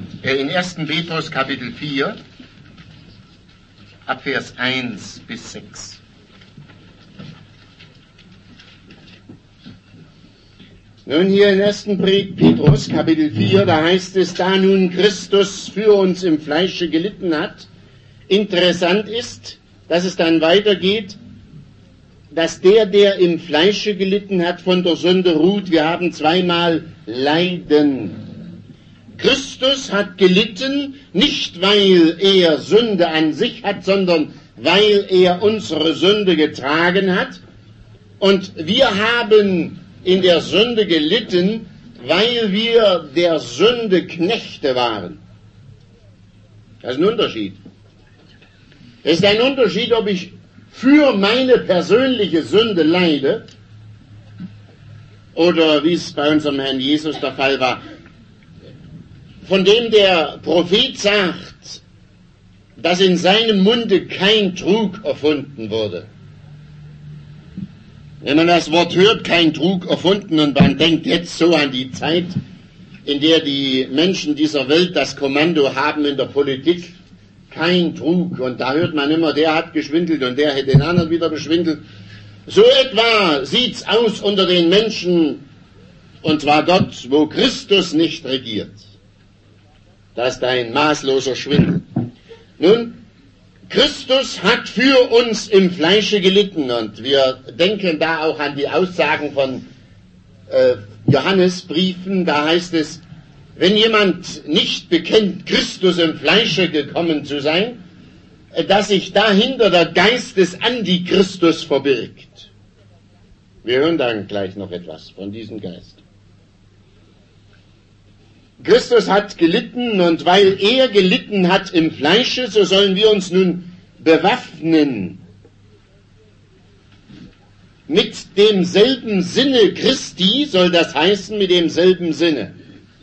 In 1. Petrus Kapitel 4, ab Vers 1 bis 6. Nun hier in 1. Petrus Kapitel 4, da heißt es, da nun Christus für uns im Fleische gelitten hat. Interessant ist, dass es dann weitergeht, dass der im Fleische gelitten hat, von der Sünde ruht. Wir haben zweimal Leiden. Christus hat gelitten, nicht weil er Sünde an sich hat, sondern weil er unsere Sünde getragen hat. Und wir haben in der Sünde gelitten, weil wir der Sünde Knechte waren. Das ist ein Unterschied. Es ist ein Unterschied, ob ich für meine persönliche Sünde leide oder wie es bei unserem Herrn Jesus der Fall war, von dem der Prophet sagt, dass in seinem Munde kein Trug erfunden wurde. Wenn man das Wort hört, kein Trug erfunden, und man denkt jetzt so an die Zeit, in der die Menschen dieser Welt das Kommando haben in der Politik, kein Trug, und da hört man immer, der hat geschwindelt und der hätte den anderen wieder beschwindelt. So etwa sieht's aus unter den Menschen, und zwar dort, wo Christus nicht regiert. Das ist ein maßloser Schwindel. Nun, Christus hat für uns im Fleische gelitten, und wir denken da auch an die Aussagen von Johannesbriefen, da heißt es, wenn jemand nicht bekennt, Christus im Fleische gekommen zu sein, dass sich dahinter der Geist des Antichristus verbirgt. Wir hören dann gleich noch etwas von diesem Geist. Christus hat gelitten, und weil er gelitten hat im Fleische, so sollen wir uns nun bewaffnen mit demselben Sinne Christi, soll das heißen, mit demselben Sinne.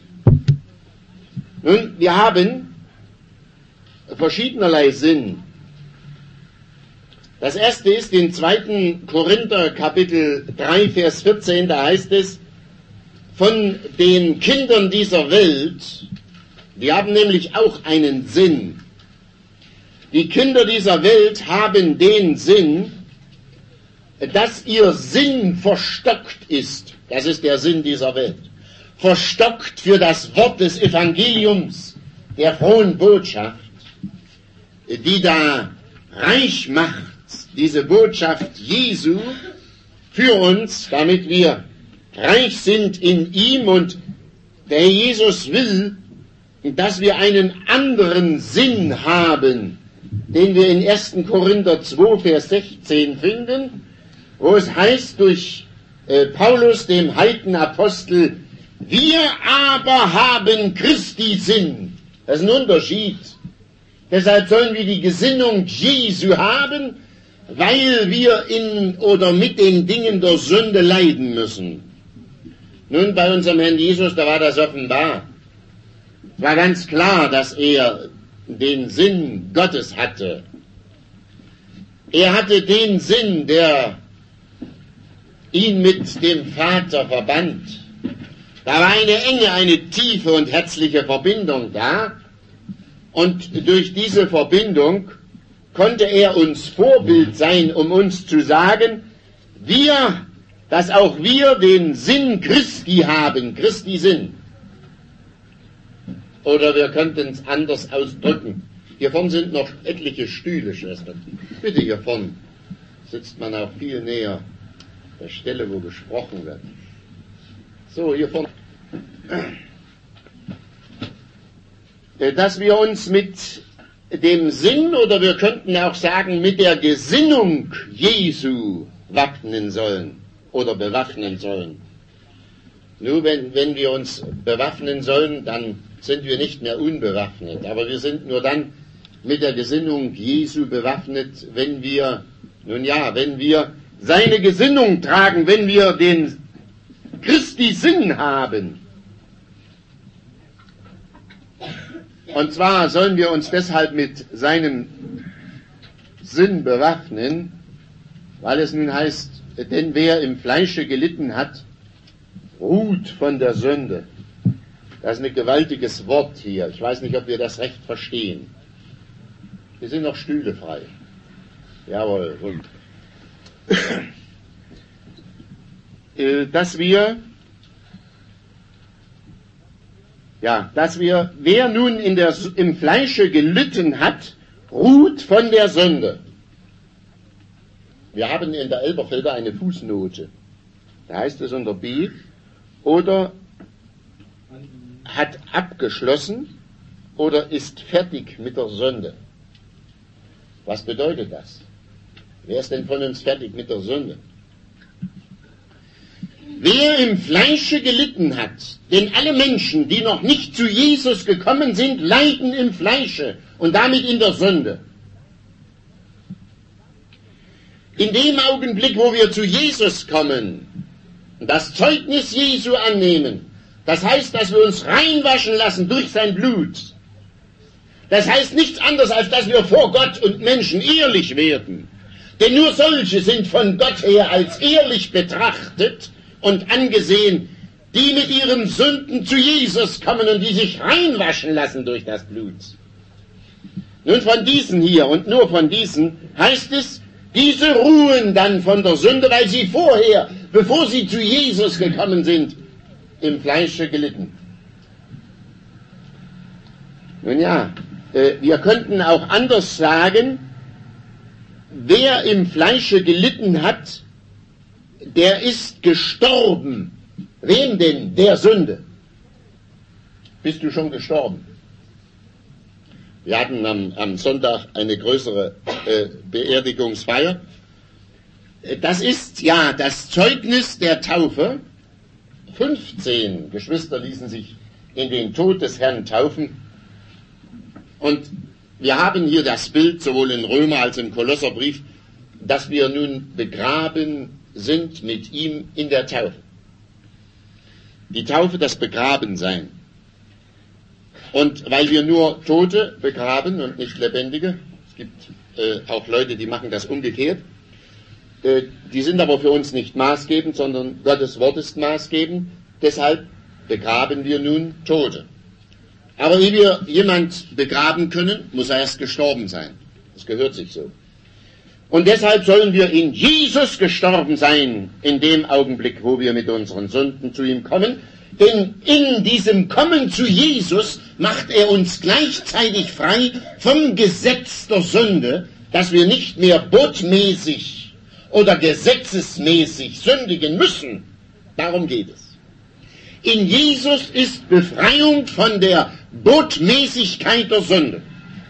Nun, wir haben verschiedenerlei Sinn. Das erste ist in 2. Korinther Kapitel 3, Vers 14, da heißt es, von den Kindern dieser Welt, die haben nämlich auch einen Sinn. Die Kinder dieser Welt haben den Sinn, dass ihr Sinn verstockt ist. Das ist der Sinn dieser Welt. Verstockt für das Wort des Evangeliums, der frohen Botschaft, die da reich macht, diese Botschaft Jesu für uns, damit wir reich sind in ihm, und der Herr Jesus will, dass wir einen anderen Sinn haben, den wir in 1. Korinther 2, Vers 16 finden, wo es heißt durch Paulus, dem Heidenapostel, wir aber haben Christi Sinn. Das ist ein Unterschied. Deshalb sollen wir die Gesinnung Jesu haben, weil wir in oder mit den Dingen der Sünde leiden müssen. Nun, bei unserem Herrn Jesus, da war das offenbar. Es war ganz klar, dass er den Sinn Gottes hatte. Er hatte den Sinn, der ihn mit dem Vater verband. Da war eine enge, eine tiefe und herzliche Verbindung da. Und durch diese Verbindung konnte er uns Vorbild sein, um uns zu sagen, dass auch wir den Sinn Christi haben, Christi Sinn. Oder wir könnten es anders ausdrücken. Hier vorne sind noch etliche Stühle, Schwestern. Bitte, hier vorne sitzt man auch viel näher der Stelle, wo gesprochen wird. So, hier vorne. Dass wir uns mit dem Sinn, oder wir könnten auch sagen, mit der Gesinnung Jesu wappnen sollen oder bewaffnen sollen. Nur wenn wir uns bewaffnen sollen, dann sind wir nicht mehr unbewaffnet. Aber wir sind nur dann mit der Gesinnung Jesu bewaffnet, wenn wir seine Gesinnung tragen, wenn wir den Christi Sinn haben. Und zwar sollen wir uns deshalb mit seinem Sinn bewaffnen, weil es nun heißt, denn wer im Fleische gelitten hat, ruht von der Sünde. Das ist ein gewaltiges Wort hier. Ich weiß nicht, ob wir das recht verstehen. Hier sind noch Stühle frei. Jawohl, gut. Dass wir, wer nun im Fleische gelitten hat, ruht von der Sünde. Wir haben in der Elberfelder eine Fußnote. Da heißt es unter B, oder hat abgeschlossen oder ist fertig mit der Sünde. Was bedeutet das? Wer ist denn von uns fertig mit der Sünde? Wer im Fleische gelitten hat, denn alle Menschen, die noch nicht zu Jesus gekommen sind, leiden im Fleische und damit in der Sünde. In dem Augenblick, wo wir zu Jesus kommen, das Zeugnis Jesu annehmen, das heißt, dass wir uns reinwaschen lassen durch sein Blut. Das heißt nichts anderes, als dass wir vor Gott und Menschen ehrlich werden. Denn nur solche sind von Gott her als ehrlich betrachtet und angesehen, die mit ihren Sünden zu Jesus kommen und die sich reinwaschen lassen durch das Blut. Nun von diesen hier und nur von diesen heißt es, diese ruhen dann von der Sünde, weil sie vorher, bevor sie zu Jesus gekommen sind, im Fleische gelitten. Nun ja, wir könnten auch anders sagen, wer im Fleische gelitten hat, der ist gestorben. Wem denn? Der Sünde. Bist du schon gestorben? Wir hatten am Sonntag eine größere Beerdigungsfeier. Das ist ja das Zeugnis der Taufe. 15 Geschwister ließen sich in den Tod des Herrn taufen. Und wir haben hier das Bild, sowohl in Römer als im Kolosserbrief, dass wir nun begraben sind mit ihm in der Taufe. Die Taufe, das Begrabensein. Und weil wir nur Tote begraben und nicht Lebendige, es gibt auch Leute, die machen das umgekehrt, die sind aber für uns nicht maßgebend, sondern Gottes Wort ist maßgebend, deshalb begraben wir nun Tote. Aber ehe wir jemand begraben können, muss er erst gestorben sein. Das gehört sich so. Und deshalb sollen wir in Jesus gestorben sein, in dem Augenblick, wo wir mit unseren Sünden zu ihm kommen. Denn in diesem Kommen zu Jesus macht er uns gleichzeitig frei vom Gesetz der Sünde, dass wir nicht mehr botmäßig oder gesetzesmäßig sündigen müssen. Darum geht es. In Jesus ist Befreiung von der Botmäßigkeit der Sünde.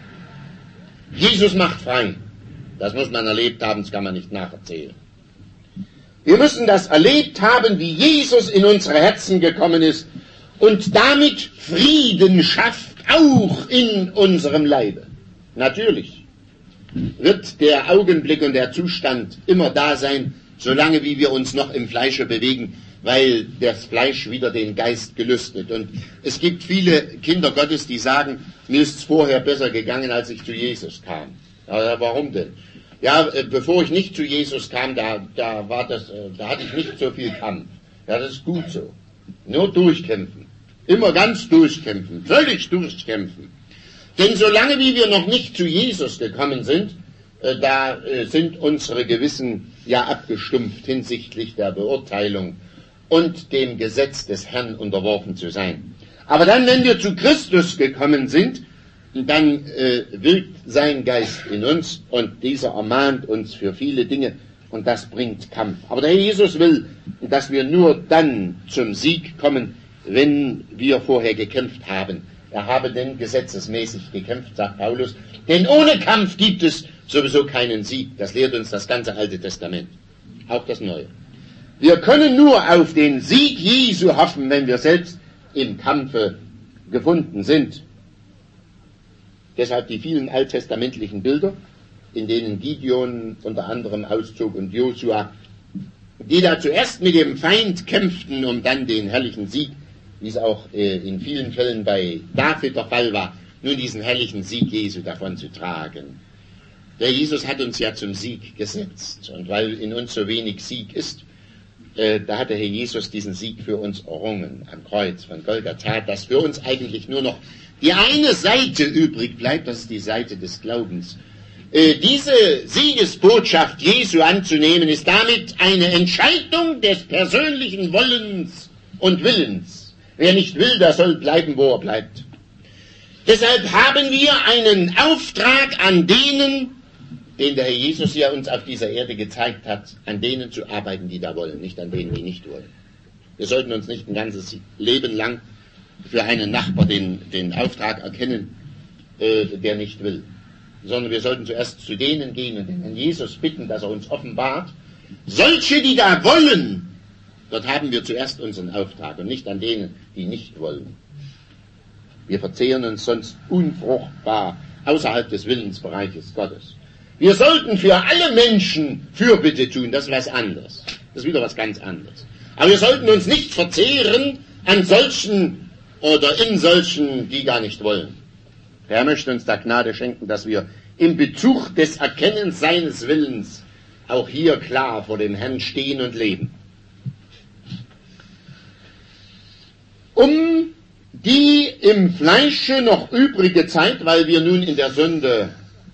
Jesus macht frei. Das muss man erlebt haben, das kann man nicht nacherzählen. Wir müssen das erlebt haben, wie Jesus in unsere Herzen gekommen ist und damit Frieden schafft, auch in unserem Leibe. Natürlich wird der Augenblick und der Zustand immer da sein, solange wie wir uns noch im Fleische bewegen, weil das Fleisch wieder den Geist gelüstet. Und es gibt viele Kinder Gottes, die sagen, mir ist es vorher besser gegangen, als ich zu Jesus kam. Ja, warum denn? Ja, bevor ich nicht zu Jesus kam, da hatte ich nicht so viel Kampf. Ja, das ist gut so. Nur durchkämpfen. Immer ganz durchkämpfen. Völlig durchkämpfen. Denn solange wie wir noch nicht zu Jesus gekommen sind, da sind unsere Gewissen ja abgestumpft hinsichtlich der Beurteilung und dem Gesetz des Herrn unterworfen zu sein. Aber dann, wenn wir zu Christus gekommen sind, dann wirkt sein Geist in uns und dieser ermahnt uns für viele Dinge und das bringt Kampf. Aber der Herr Jesus will, dass wir nur dann zum Sieg kommen, wenn wir vorher gekämpft haben. Er habe denn gesetzesmäßig gekämpft, sagt Paulus, denn ohne Kampf gibt es sowieso keinen Sieg. Das lehrt uns das ganze Alte Testament, auch das Neue. Wir können nur auf den Sieg Jesu hoffen, wenn wir selbst im Kampfe gefunden sind. Deshalb die vielen alttestamentlichen Bilder, in denen Gideon unter anderem auszog und Josua, die da zuerst mit dem Feind kämpften, um dann den herrlichen Sieg, wie es auch in vielen Fällen bei David der Fall war, nun diesen herrlichen Sieg Jesu davon zu tragen. Der Jesus hat uns ja zum Sieg gesetzt. Und weil in uns so wenig Sieg ist, da hat der Herr Jesus diesen Sieg für uns errungen am Kreuz von Golgatha, dass für uns eigentlich nur noch die eine Seite übrig bleibt, das ist die Seite des Glaubens. Diese Siegesbotschaft Jesu anzunehmen, ist damit eine Entscheidung des persönlichen Wollens und Willens. Wer nicht will, der soll bleiben, wo er bleibt. Deshalb haben wir einen Auftrag an denen, den der Herr Jesus ja uns auf dieser Erde gezeigt hat, an denen zu arbeiten, die da wollen, nicht an denen, die nicht wollen. Wir sollten uns nicht ein ganzes Leben lang für einen Nachbar den Auftrag erkennen, der nicht will, sondern wir sollten zuerst zu denen gehen und den Herrn Jesus bitten, dass er uns offenbart. Solche, die da wollen, dort haben wir zuerst unseren Auftrag und nicht an denen, die nicht wollen. Wir verzehren uns sonst unfruchtbar außerhalb des Willensbereiches Gottes. Wir sollten für alle Menschen Fürbitte tun, das ist was anderes. Das ist wieder was ganz anderes. Aber wir sollten uns nicht verzehren an solchen oder in solchen, die gar nicht wollen. Der Herr möchte uns da Gnade schenken, dass wir im Bezug des Erkennens seines Willens auch hier klar vor dem Herrn stehen und leben. Um die im Fleische noch übrige Zeit, weil wir nun in der Sünde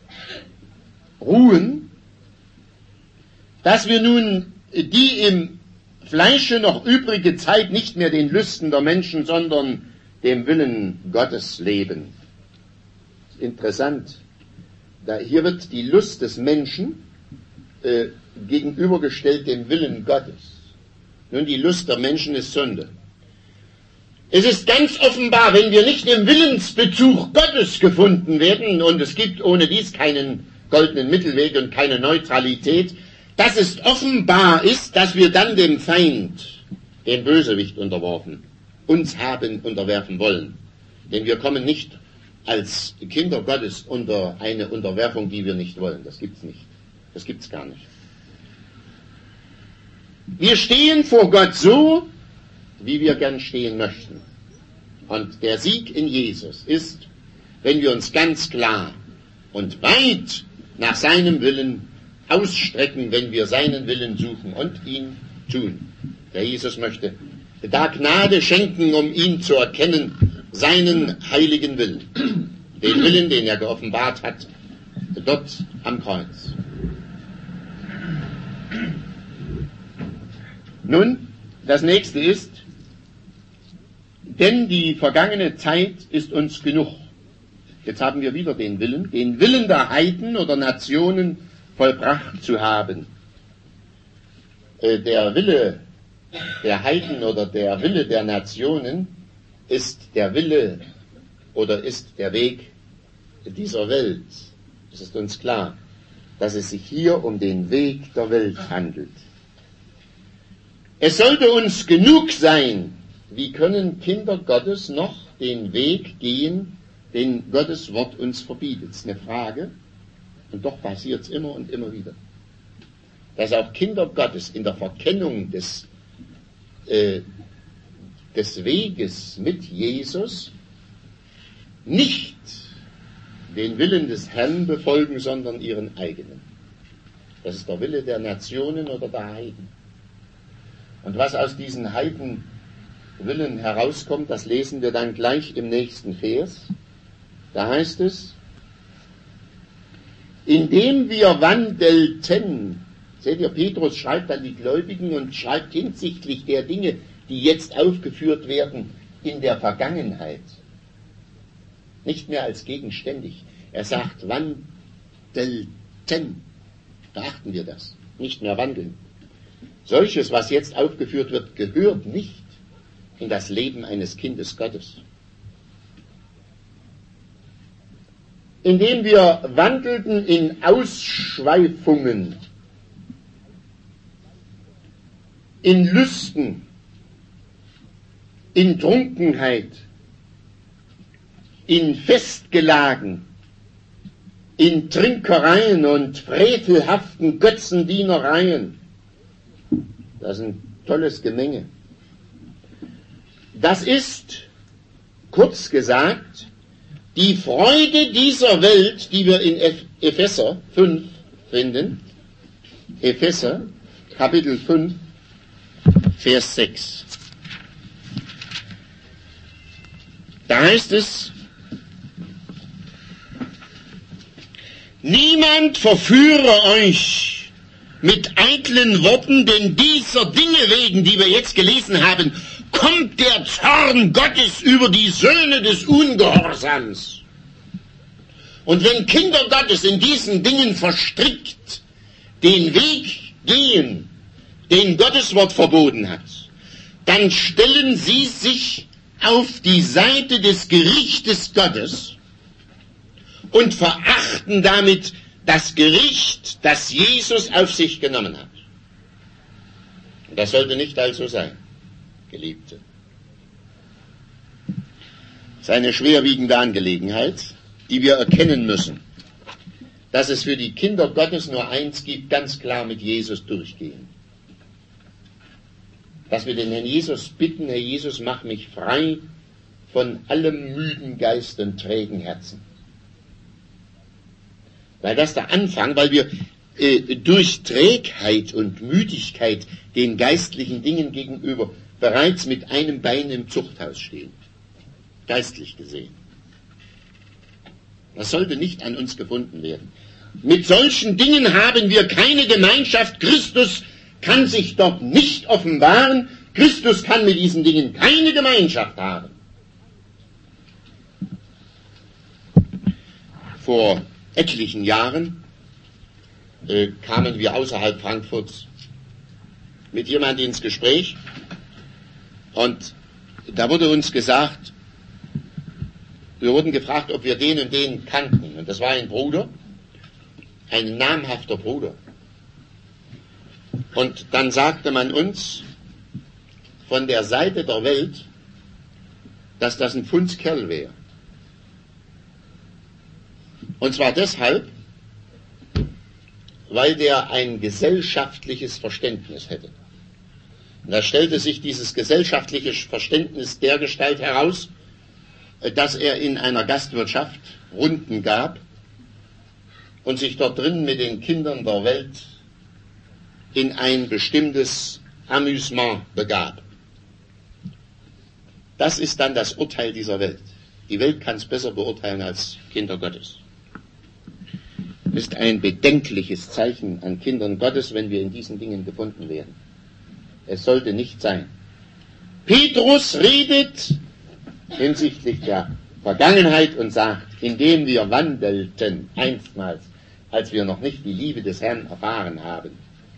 ruhen, dass wir nun die im Fleische noch übrige Zeit nicht mehr den Lüsten der Menschen, sondern dem Willen Gottes leben. Interessant. Hier wird die Lust des Menschen gegenübergestellt dem Willen Gottes. Nun, die Lust der Menschen ist Sünde. Es ist ganz offenbar, wenn wir nicht im Willensbezug Gottes gefunden werden, und es gibt ohne dies keinen goldenen Mittelweg und keine Neutralität, dass es offenbar ist, dass wir dann dem Feind, dem Bösewicht unterworfen, uns haben unterwerfen wollen. Denn wir kommen nicht als Kinder Gottes unter eine Unterwerfung, die wir nicht wollen. Das gibt's nicht. Das gibt's gar nicht. Wir stehen vor Gott so, wie wir gern stehen möchten. Und der Sieg in Jesus ist, wenn wir uns ganz klar und weit nach seinem Willen ausstrecken, wenn wir seinen Willen suchen und ihn tun. Der Jesus möchte da Gnade schenken, um ihn zu erkennen, seinen heiligen Willen. Den Willen, den er geoffenbart hat, dort am Kreuz. Nun, das nächste ist, denn die vergangene Zeit ist uns genug. Jetzt haben wir wieder den Willen der Heiden oder Nationen vollbracht zu haben. Der Wille der Heiden oder der Wille der Nationen ist der Wille oder ist der Weg dieser Welt. Es ist uns klar, dass es sich hier um den Weg der Welt handelt. Es sollte uns genug sein, wie können Kinder Gottes noch den Weg gehen, den Gottes Wort uns verbietet. Das ist eine Frage, und doch passiert es immer und immer wieder. Dass auch Kinder Gottes in der Verkennung des Weges mit Jesus nicht den Willen des Herrn befolgen, sondern ihren eigenen. Das ist der Wille der Nationen oder der Heiden. Und was aus diesen Heidenwillen herauskommt, das lesen wir dann gleich im nächsten Vers. Da heißt es, indem wir wandelten. Seht ihr, Petrus schreibt an die Gläubigen und schreibt hinsichtlich der Dinge, die jetzt aufgeführt werden, in der Vergangenheit. Nicht mehr als gegenständig. Er sagt wandelten. Beachten wir das. Nicht mehr wandeln. Solches, was jetzt aufgeführt wird, gehört nicht in das Leben eines Kindes Gottes. Indem wir wandelten in Ausschweifungen, in Lüsten, in Trunkenheit, in Festgelagen, in Trinkereien und frevelhaften Götzendienereien. Das ist ein tolles Gemenge. Das ist, kurz gesagt, die Freude dieser Welt, die wir in Epheser 5 finden. Epheser, Kapitel 5. Vers 6. Da heißt es, niemand verführe euch mit eitlen Worten, denn dieser Dinge wegen, die wir jetzt gelesen haben, kommt der Zorn Gottes über die Söhne des Ungehorsams. Und wenn Kinder Gottes in diesen Dingen verstrickt den Weg gehen, den Gottes Wort verboten hat, dann stellen sie sich auf die Seite des Gerichtes Gottes und verachten damit das Gericht, das Jesus auf sich genommen hat. Und das sollte nicht also sein, Geliebte. Es ist eine schwerwiegende Angelegenheit, die wir erkennen müssen, dass es für die Kinder Gottes nur eins gibt, ganz klar mit Jesus durchgehen. Dass wir den Herrn Jesus bitten, Herr Jesus, mach mich frei von allem müden Geist und trägen Herzen. Weil das der Anfang, weil wir durch Trägheit und Müdigkeit den geistlichen Dingen gegenüber bereits mit einem Bein im Zuchthaus stehen. Geistlich gesehen. Das sollte nicht an uns gefunden werden. Mit solchen Dingen haben wir keine Gemeinschaft. Christus kann sich dort nicht offenbaren. Christus kann mit diesen Dingen keine Gemeinschaft haben. Vor etlichen Jahren kamen wir außerhalb Frankfurts mit jemandem ins Gespräch und da wurde uns gesagt, wir wurden gefragt, ob wir den und den kannten. Und das war ein Bruder, ein namhafter Bruder. Und dann sagte man uns von der Seite der Welt, dass das ein Fundskerl wäre. Und zwar deshalb, weil der ein gesellschaftliches Verständnis hätte. Und da stellte sich dieses gesellschaftliche Verständnis dergestalt heraus, dass er in einer Gastwirtschaft Runden gab und sich dort drin mit den Kindern der Welt in ein bestimmtes Amüsement begab. Das ist dann das Urteil dieser Welt. Die Welt kann es besser beurteilen als Kinder Gottes. Es ist ein bedenkliches Zeichen an Kindern Gottes, wenn wir in diesen Dingen gefunden werden. Es sollte nicht sein. Petrus redet hinsichtlich der Vergangenheit und sagt, indem wir wandelten einstmals, als wir noch nicht die Liebe des Herrn erfahren haben.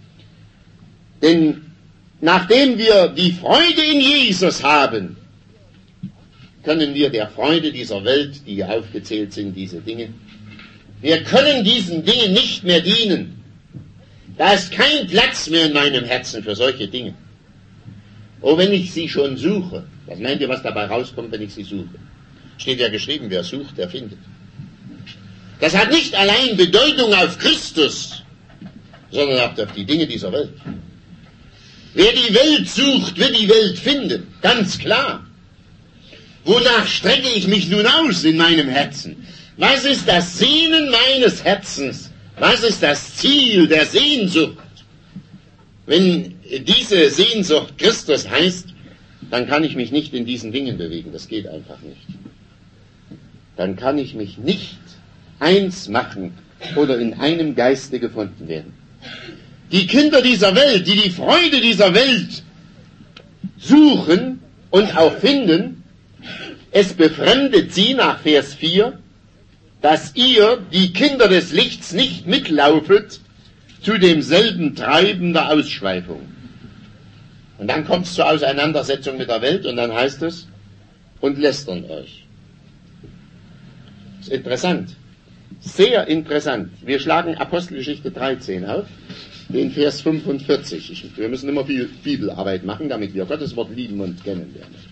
Denn nachdem wir die Freude in Jesus haben, können wir der Freude dieser Welt, die hier aufgezählt sind, diese Dinge, wir können diesen Dingen nicht mehr dienen. Da ist kein Platz mehr in meinem Herzen für solche Dinge. Oh, wenn ich sie schon suche, was meint ihr, was dabei rauskommt, wenn ich sie suche? Steht ja geschrieben, wer sucht, der findet. Das hat nicht allein Bedeutung auf Christus, sondern auch auf die Dinge dieser Welt. Wer die Welt sucht, wird die Welt finden, ganz klar. Wonach strecke ich mich nun aus in meinem Herzen? Was ist das Sehnen meines Herzens? Was ist das Ziel der Sehnsucht? Wenn diese Sehnsucht Christus heißt, dann kann ich mich nicht in diesen Dingen bewegen. Das geht einfach nicht. Dann kann ich mich nicht eins machen oder in einem Geiste gefunden werden. Die Kinder dieser Welt, die die Freude dieser Welt suchen und auch finden, es befremdet sie nach Vers 4, dass ihr, die Kinder des Lichts, nicht mitlaufet zu demselben Treiben der Ausschweifung. Und dann kommt es zur Auseinandersetzung mit der Welt und dann heißt es, und lästern euch. Das ist interessant, sehr interessant. Wir schlagen Apostelgeschichte 13 auf, den Vers 45. Wir müssen immer viel Bibelarbeit machen, damit wir Gottes Wort lieben und kennenlernen.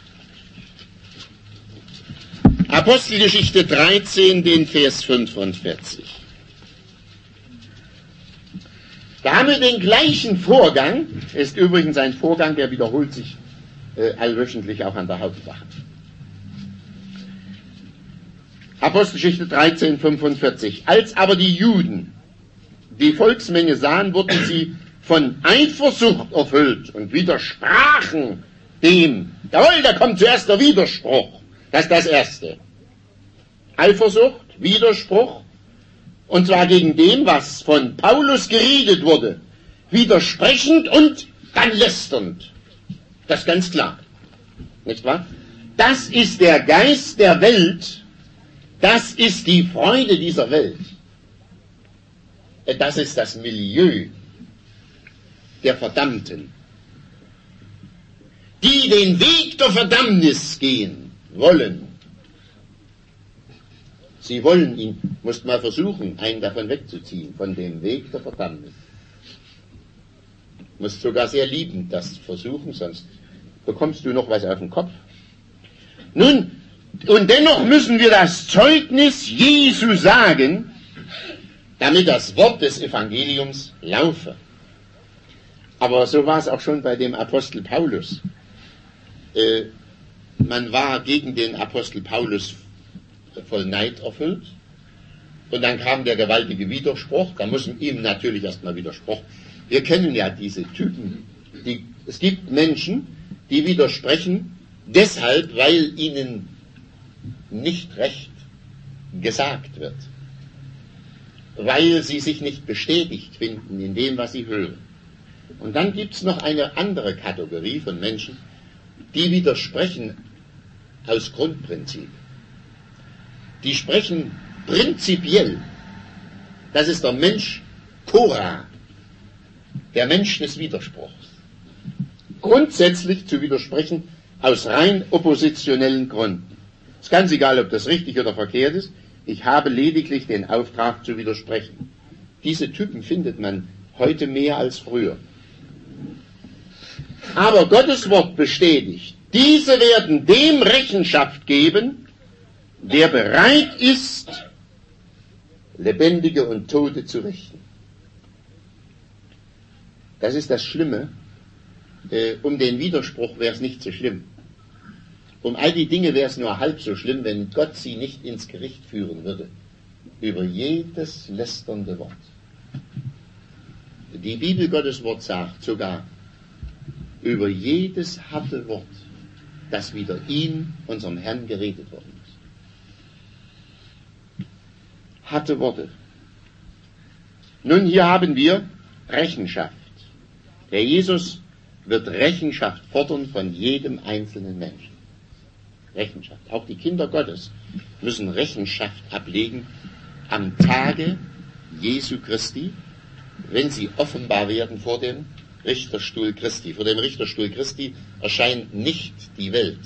Apostelgeschichte 13, den Vers 45. Da haben wir den gleichen Vorgang, ist übrigens ein Vorgang, der wiederholt sich allwöchentlich auch an der Hauptwache. Apostelgeschichte 13, 45. Als aber die Juden die Volksmenge sahen, wurden sie von Eifersucht erfüllt und widersprachen dem. Jawohl, da kommt zuerst der Widerspruch. Das ist das Erste. Eifersucht, Widerspruch, und zwar gegen dem, was von Paulus geredet wurde. Widersprechend und dann lästernd. Das ist ganz klar. Nicht wahr? Das ist der Geist der Welt. Das ist die Freude dieser Welt. Das ist das Milieu der Verdammten, die den Weg der Verdammnis gehen wollen. Sie wollen ihn, musst mal versuchen, einen davon wegzuziehen, von dem Weg der Verdammnis. Musst sogar sehr liebend das versuchen, sonst bekommst du noch was auf den Kopf. Nun, und dennoch müssen wir das Zeugnis Jesu sagen, damit das Wort des Evangeliums laufe. Aber so war es auch schon bei dem Apostel Paulus. Man war gegen den Apostel Paulus voll Neid erfüllt. Und dann kam der gewaltige Widerspruch. Da muss ihm natürlich erstmal widersprochen. Wir kennen ja diese Typen. Es gibt Menschen, die widersprechen, deshalb, weil ihnen nicht recht gesagt wird. Weil sie sich nicht bestätigt finden in dem, was sie hören. Und dann gibt es noch eine andere Kategorie von Menschen, die widersprechen aus Grundprinzip. Die sprechen prinzipiell. Das ist der Mensch Korah, der Mensch des Widerspruchs. Grundsätzlich zu widersprechen aus rein oppositionellen Gründen. Es ist ganz egal, ob das richtig oder verkehrt ist. Ich habe lediglich den Auftrag zu widersprechen. Diese Typen findet man heute mehr als früher. Aber Gottes Wort bestätigt, diese werden dem Rechenschaft geben, der bereit ist, Lebendige und Tote zu richten. Das ist das Schlimme. Um den Widerspruch wäre es nicht so schlimm. Um all die Dinge wäre es nur halb so schlimm, wenn Gott sie nicht ins Gericht führen würde. Über jedes lästernde Wort. Die Bibel Gottes Wort sagt sogar, über jedes harte Wort, das wider ihn, unserem Herrn, geredet worden ist. Harte Worte. Nun, hier haben wir Rechenschaft. Der Jesus wird Rechenschaft fordern von jedem einzelnen Menschen. Rechenschaft. Auch die Kinder Gottes müssen Rechenschaft ablegen am Tage Jesu Christi, wenn sie offenbar werden vor dem Richterstuhl Christi. Vor dem Richterstuhl Christi erscheint nicht die Welt,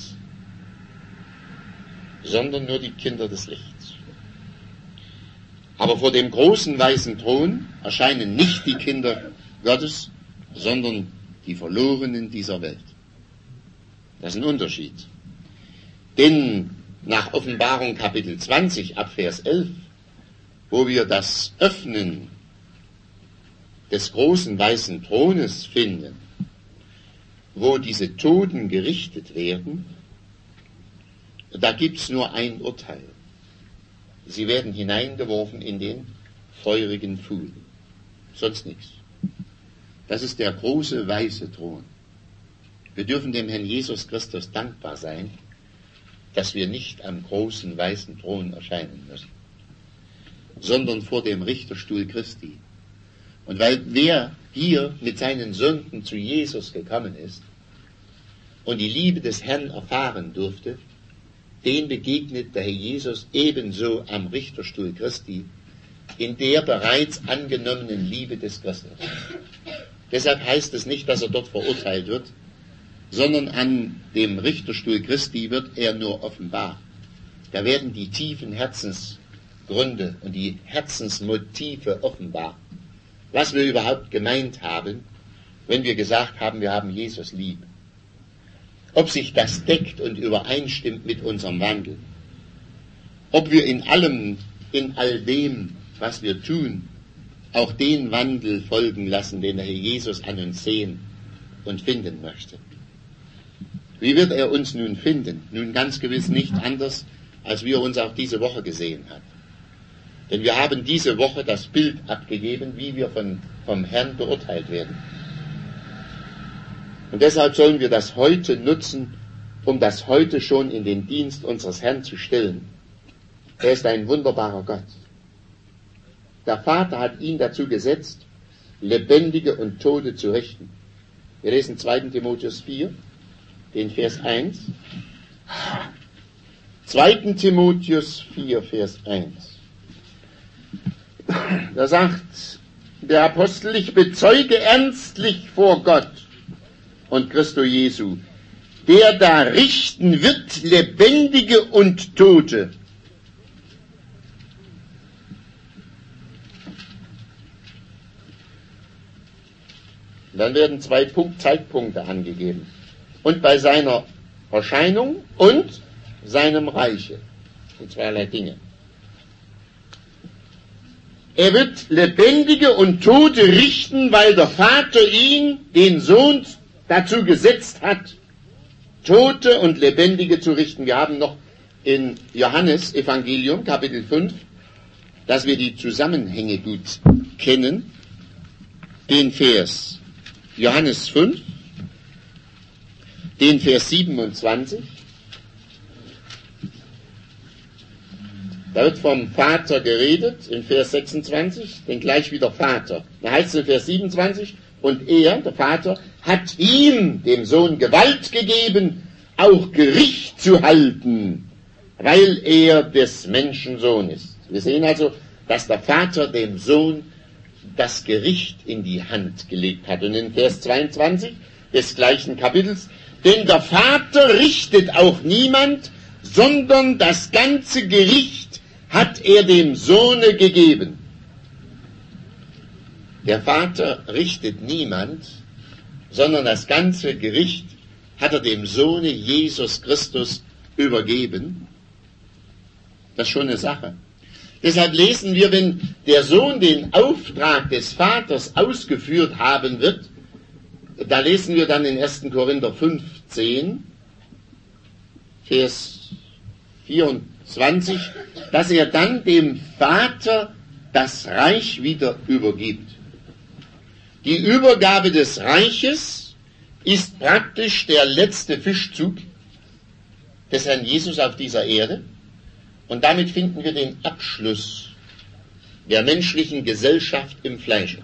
sondern nur die Kinder des Lichts. Aber vor dem großen weißen Thron erscheinen nicht die Kinder Gottes, sondern die Verlorenen dieser Welt. Das ist ein Unterschied. Denn nach Offenbarung Kapitel 20 ab Vers 11, wo wir das Öffnen des großen weißen Thrones finden, wo diese Toten gerichtet werden, da gibt es nur ein Urteil. Sie werden hineingeworfen in den feurigen Pfuhl. Sonst nichts. Das ist der große weiße Thron. Wir dürfen dem Herrn Jesus Christus dankbar sein, dass wir nicht am großen weißen Thron erscheinen müssen, sondern vor dem Richterstuhl Christi. Und weil wer hier mit seinen Sünden zu Jesus gekommen ist und die Liebe des Herrn erfahren durfte, den begegnet der Herr Jesus ebenso am Richterstuhl Christi in der bereits angenommenen Liebe des Christus. Deshalb heißt es nicht, dass er dort verurteilt wird, sondern an dem Richterstuhl Christi wird er nur offenbar. Da werden die tiefen Herzensgründe und die Herzensmotive offenbar. Was wir überhaupt gemeint haben, wenn wir gesagt haben, wir haben Jesus lieb. Ob sich das deckt und übereinstimmt mit unserem Wandel. Ob wir in allem, in all dem, was wir tun, auch den Wandel folgen lassen, den der Herr Jesus an uns sehen und finden möchte. Wie wird er uns nun finden? Nun ganz gewiss nicht anders, als wir uns auch diese Woche gesehen haben. Denn wir haben diese Woche das Bild abgegeben, wie wir vom Herrn beurteilt werden. Und deshalb sollen wir das heute nutzen, um das heute schon in den Dienst unseres Herrn zu stellen. Er ist ein wunderbarer Gott. Der Vater hat ihn dazu gesetzt, Lebendige und Tote zu richten. Wir lesen 2. Timotheus 4, den Vers 1. 2. Timotheus 4, Vers 1. Da sagt der Apostel, ich bezeuge ernstlich vor Gott und Christo Jesu, der da richten wird, Lebendige und Tote. Dann werden 2 Zeitpunkte angegeben. Und bei seiner Erscheinung und seinem Reiche. In zweierlei Dinge. Er wird Lebendige und Tote richten, weil der Vater ihn, den Sohn, dazu gesetzt hat, Tote und Lebendige zu richten. Wir haben noch in Johannes Evangelium, Kapitel 5, dass wir die Zusammenhänge gut kennen, den Vers Johannes 5, den Vers 27. Da wird vom Vater geredet, in Vers 26, denn gleich wieder Vater. Da heißt es in Vers 27, und er, der Vater, hat ihm, dem Sohn, Gewalt gegeben, auch Gericht zu halten, weil er des Menschen Sohn ist. Wir sehen also, dass der Vater dem Sohn das Gericht in die Hand gelegt hat. Und in Vers 22 des gleichen Kapitels, denn der Vater richtet auch niemand, sondern das ganze Gericht hat er dem Sohne gegeben. Der Vater richtet niemand, sondern das ganze Gericht hat er dem Sohne Jesus Christus übergeben. Das ist schon eine Sache. Deshalb lesen wir, wenn der Sohn den Auftrag des Vaters ausgeführt haben wird, da lesen wir dann in 1. Korinther 15, Vers 24, dass er dann dem Vater das Reich wieder übergibt. Die Übergabe des Reiches ist praktisch der letzte Fischzug des Herrn Jesus auf dieser Erde. Und damit finden wir den Abschluss der menschlichen Gesellschaft im Fleische.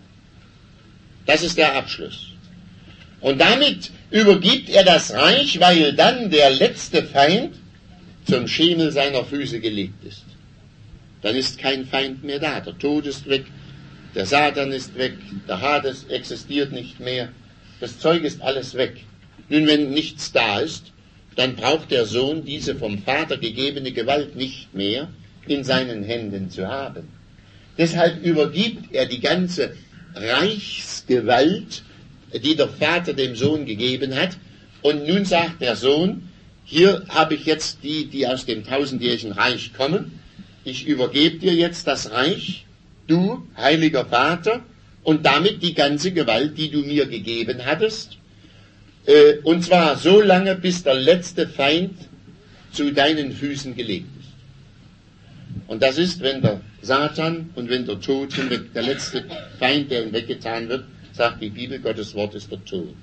Das ist der Abschluss. Und damit übergibt er das Reich, weil dann der letzte Feind zum Schemel seiner Füße gelegt ist. Dann ist kein Feind mehr da. Der Tod ist weg, der Satan ist weg, der Hades existiert nicht mehr. Das Zeug ist alles weg. Nun, wenn nichts da ist, dann braucht der Sohn diese vom Vater gegebene Gewalt nicht mehr in seinen Händen zu haben. Deshalb übergibt er die ganze Reichsgewalt, die der Vater dem Sohn gegeben hat. Und nun sagt der Sohn, hier habe ich jetzt die aus dem tausendjährigen Reich kommen. Ich übergebe dir jetzt das Reich, du, heiliger Vater, und damit die ganze Gewalt, die du mir gegeben hattest. Und zwar so lange, bis der letzte Feind zu deinen Füßen gelegt ist. Und das ist, wenn der Satan und wenn der Tod hinweg, der letzte Feind, der hinweggetan wird, sagt die Bibel, Gottes Wort ist der Tod.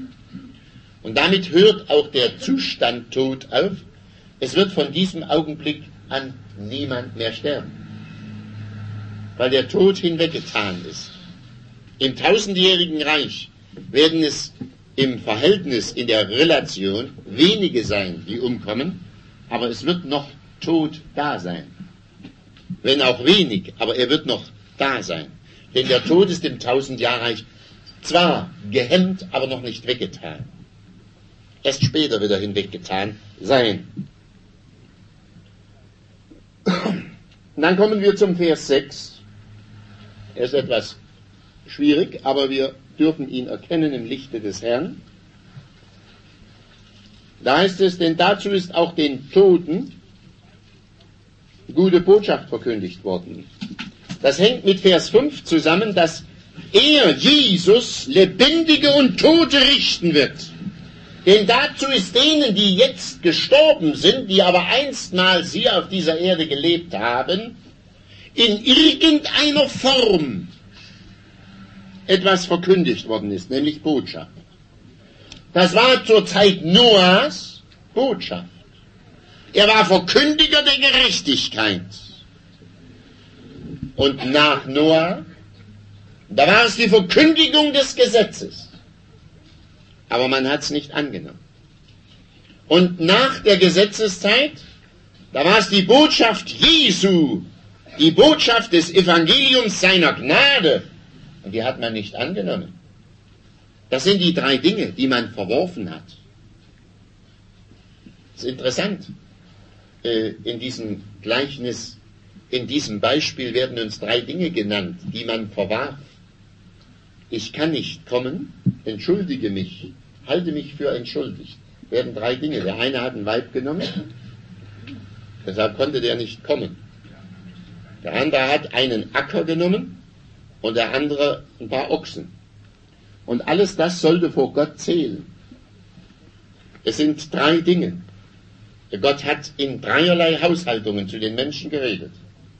Und damit hört auch der Zustand Tod auf. Es wird von diesem Augenblick an niemand mehr sterben. Weil der Tod hinweggetan ist. Im tausendjährigen Reich werden es im Verhältnis, in der Relation wenige sein, die umkommen, aber es wird noch Tod da sein. Wenn auch wenig, aber er wird noch da sein. Denn der Tod ist im Tausendjahrreich zwar gehemmt, aber noch nicht weggetan. Erst später wird er hinweggetan sein. Und dann kommen wir zum Vers 6. Er ist etwas schwierig, aber wir dürfen ihn erkennen im Lichte des Herrn. Da heißt es, denn dazu ist auch den Toten gute Botschaft verkündigt worden. Das hängt mit Vers 5 zusammen, dass er, Jesus, Lebendige und Tote richten wird. Denn dazu ist denen, die jetzt gestorben sind, die aber einstmals hier auf dieser Erde gelebt haben, in irgendeiner Form etwas verkündigt worden ist, nämlich Botschaft. Das war zur Zeit Noahs Botschaft. Er war Verkündiger der Gerechtigkeit. Und nach Noah, da war es die Verkündigung des Gesetzes. Aber man hat es nicht angenommen. Und nach der Gesetzeszeit, da war es die Botschaft Jesu, die Botschaft des Evangeliums seiner Gnade. Und die hat man nicht angenommen. Das sind die 3 Dinge, die man verworfen hat. Das ist interessant. In diesem Gleichnis, in diesem Beispiel werden uns 3 Dinge genannt, die man verwarf. Ich kann nicht kommen, entschuldige mich, halte mich für entschuldigt. Werden 3 Dinge. Der eine hat ein Weib genommen, deshalb konnte der nicht kommen. Der andere hat einen Acker genommen und der andere ein paar Ochsen. Und alles das sollte vor Gott zählen. Es sind 3 Dinge. Gott hat in 3 Haushaltungen zu den Menschen geredet.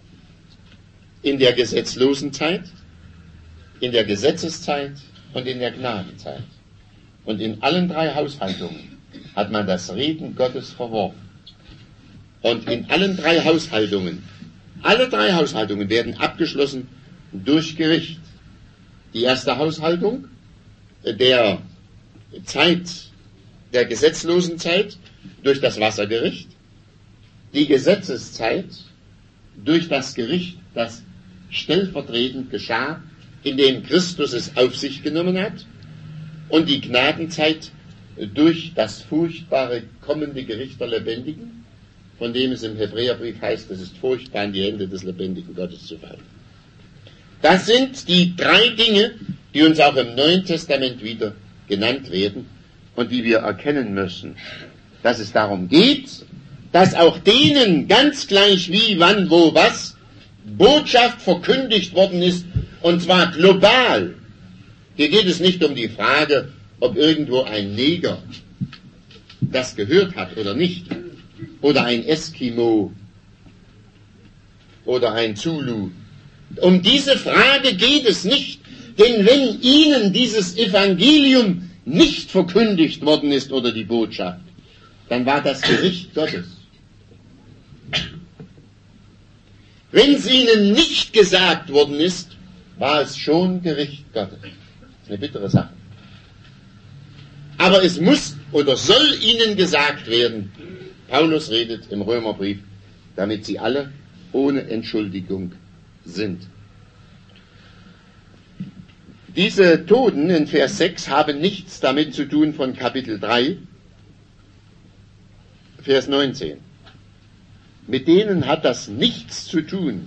In der gesetzlosen Zeit, in der Gesetzeszeit und in der Gnadenzeit. Und in allen 3 Haushaltungen hat man das Reden Gottes verworfen. Und in allen 3 Haushaltungen, alle 3 Haushaltungen werden abgeschlossen durch Gericht. Die erste Haushaltung der Zeit, der gesetzlosen Zeit, durch das Wassergericht, die Gesetzeszeit durch das Gericht, das stellvertretend geschah, indem Christus es auf sich genommen hat, und die Gnadenzeit durch das furchtbare kommende Gericht der Lebendigen, von dem es im Hebräerbrief heißt, es ist furchtbar, in die Hände des lebendigen Gottes zu fallen. Das sind die 3 Dinge, die uns auch im Neuen Testament wieder genannt werden und die wir erkennen müssen, dass es darum geht, dass auch denen ganz gleich wie, wann, wo, was Botschaft verkündigt worden ist, und zwar global. Hier geht es nicht um die Frage, ob irgendwo ein Neger das gehört hat oder nicht, oder ein Eskimo oder ein Zulu. Um diese Frage geht es nicht, denn wenn ihnen dieses Evangelium nicht verkündigt worden ist oder die Botschaft, dann war das Gericht Gottes. Wenn es ihnen nicht gesagt worden ist, war es schon Gericht Gottes. Das ist eine bittere Sache. Aber es muss oder soll ihnen gesagt werden, Paulus redet im Römerbrief, damit sie alle ohne Entschuldigung sind. Diese Toten in Vers 6 haben nichts damit zu tun von Kapitel 3, Vers 19. Mit denen hat das nichts zu tun.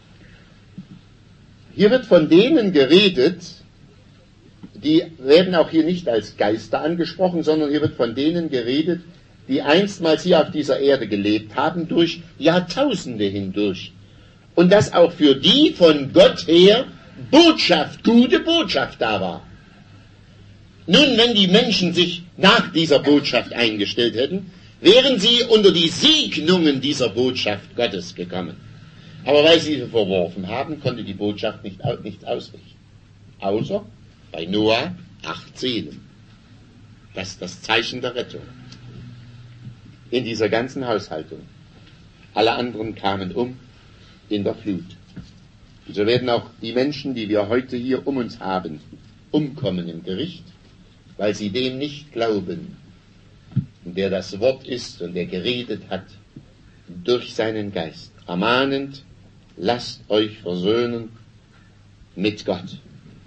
Hier wird von denen geredet, die werden auch hier nicht als Geister angesprochen, sondern hier wird von denen geredet, die einstmals hier auf dieser Erde gelebt haben, durch Jahrtausende hindurch. Und dass auch für die von Gott her Botschaft, gute Botschaft da war. Nun, wenn die Menschen sich nach dieser Botschaft eingestellt hätten, wären sie unter die Segnungen dieser Botschaft Gottes gekommen. Aber weil sie sie verworfen haben, konnte die Botschaft nichts ausrichten. Außer bei Noah 8 Seelen. Das ist das Zeichen der Rettung. In dieser ganzen Haushaltung. Alle anderen kamen um in der Flut. Und so werden auch die Menschen, die wir heute hier um uns haben, umkommen im Gericht, weil sie dem nicht glauben, der das Wort ist und der geredet hat durch seinen Geist, ermahnend, lasst euch versöhnen mit Gott.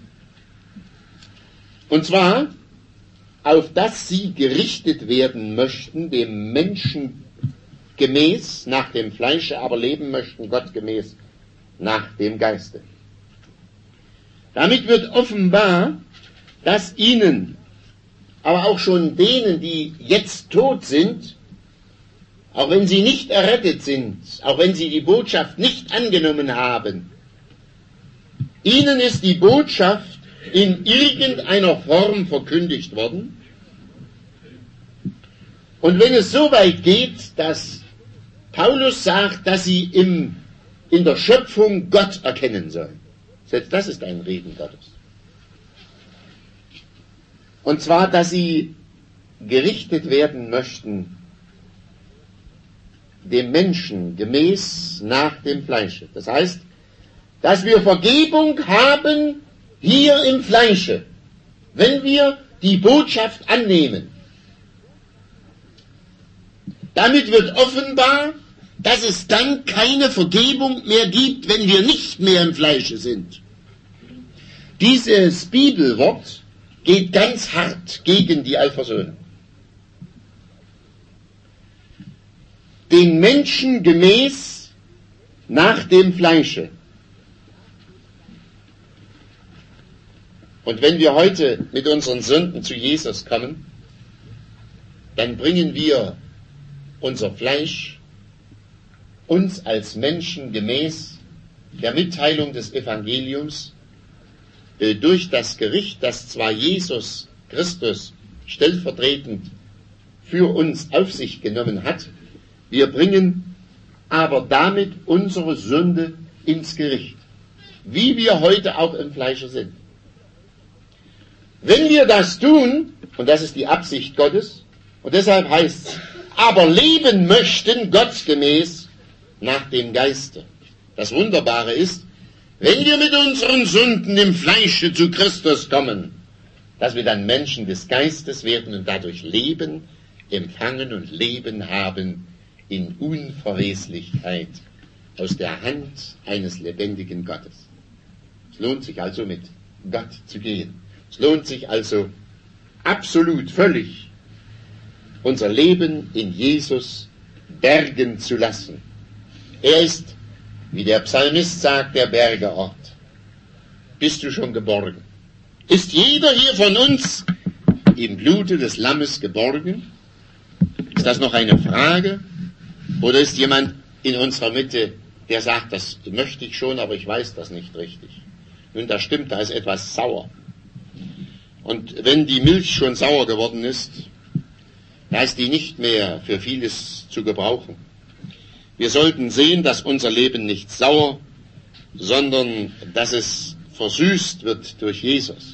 Und zwar, auf dass sie gerichtet werden möchten, dem Menschen gemäß, nach dem Fleische, aber leben möchten, Gott gemäß, nach dem Geiste. Damit wird offenbar, dass ihnen, aber auch schon denen, die jetzt tot sind, auch wenn sie nicht errettet sind, auch wenn sie die Botschaft nicht angenommen haben, ihnen ist die Botschaft in irgendeiner Form verkündigt worden. Und wenn es so weit geht, dass Paulus sagt, dass sie im in der Schöpfung Gott erkennen sollen. Selbst das ist ein Reden Gottes. Und zwar, dass sie gerichtet werden möchten, dem Menschen gemäß nach dem Fleische. Das heißt, dass wir Vergebung haben hier im Fleische, wenn wir die Botschaft annehmen. Damit wird offenbar, dass es dann keine Vergebung mehr gibt, wenn wir nicht mehr im Fleische sind. Dieses Bibelwort geht ganz hart gegen die Allversöhnung. Den Menschen gemäß nach dem Fleische. Und wenn wir heute mit unseren Sünden zu Jesus kommen, dann bringen wir unser Fleisch uns als Menschen gemäß der Mitteilung des Evangeliums durch das Gericht, das zwar Jesus Christus stellvertretend für uns auf sich genommen hat, wir bringen aber damit unsere Sünde ins Gericht, wie wir heute auch im Fleische sind. Wenn wir das tun, und das ist die Absicht Gottes, und deshalb heißt es, aber leben möchten gottgemäß nach dem Geiste. Das Wunderbare ist, wenn wir mit unseren Sünden im Fleische zu Christus kommen, dass wir dann Menschen des Geistes werden und dadurch Leben empfangen und Leben haben in Unverweslichkeit aus der Hand eines lebendigen Gottes. Es lohnt sich also, mit Gott zu gehen. Es lohnt sich also absolut, völlig unser Leben in Jesus bergen zu lassen. Er ist, wie der Psalmist sagt, der Bergeort. Bist du schon geborgen? Ist jeder hier von uns im Blute des Lammes geborgen? Ist das noch eine Frage? Oder ist jemand in unserer Mitte, der sagt, das möchte ich schon, aber ich weiß das nicht richtig? Nun, das stimmt, da ist etwas sauer. Und wenn die Milch schon sauer geworden ist, da ist die nicht mehr für vieles zu gebrauchen. Wir sollten sehen, dass unser Leben nicht sauer, sondern dass es versüßt wird durch Jesus.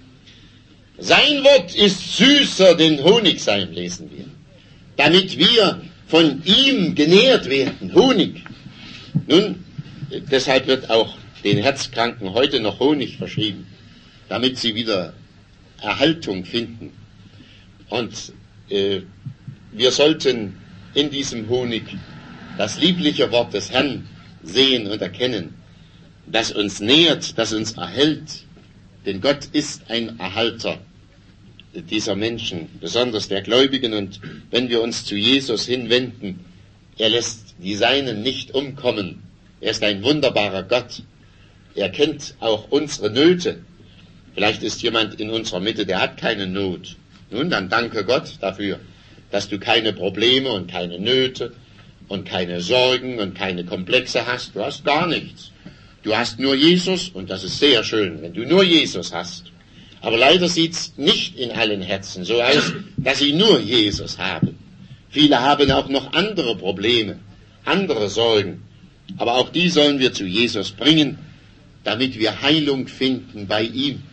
Sein Wort ist süßer denn Honigseim, lesen wir. Damit wir von ihm genährt werden, Honig. Nun, deshalb wird auch den Herzkranken heute noch Honig verschrieben, damit sie wieder Erhaltung finden. Und wir sollten in diesem Honig das liebliche Wort des Herrn sehen und erkennen, das uns nährt, das uns erhält. Denn Gott ist ein Erhalter dieser Menschen, besonders der Gläubigen. Und wenn wir uns zu Jesus hinwenden, er lässt die Seinen nicht umkommen. Er ist ein wunderbarer Gott. Er kennt auch unsere Nöte. Vielleicht ist jemand in unserer Mitte, der hat keine Not. Nun, dann danke Gott dafür, dass du keine Probleme und keine Nöte und keine Sorgen und keine Komplexe hast. Du hast gar nichts. Du hast nur Jesus, und das ist sehr schön, wenn du nur Jesus hast. Aber leider sieht's nicht in allen Herzen so aus, dass sie nur Jesus haben. Viele haben auch noch andere Probleme, andere Sorgen. Aber auch die sollen wir zu Jesus bringen, damit wir Heilung finden bei ihm.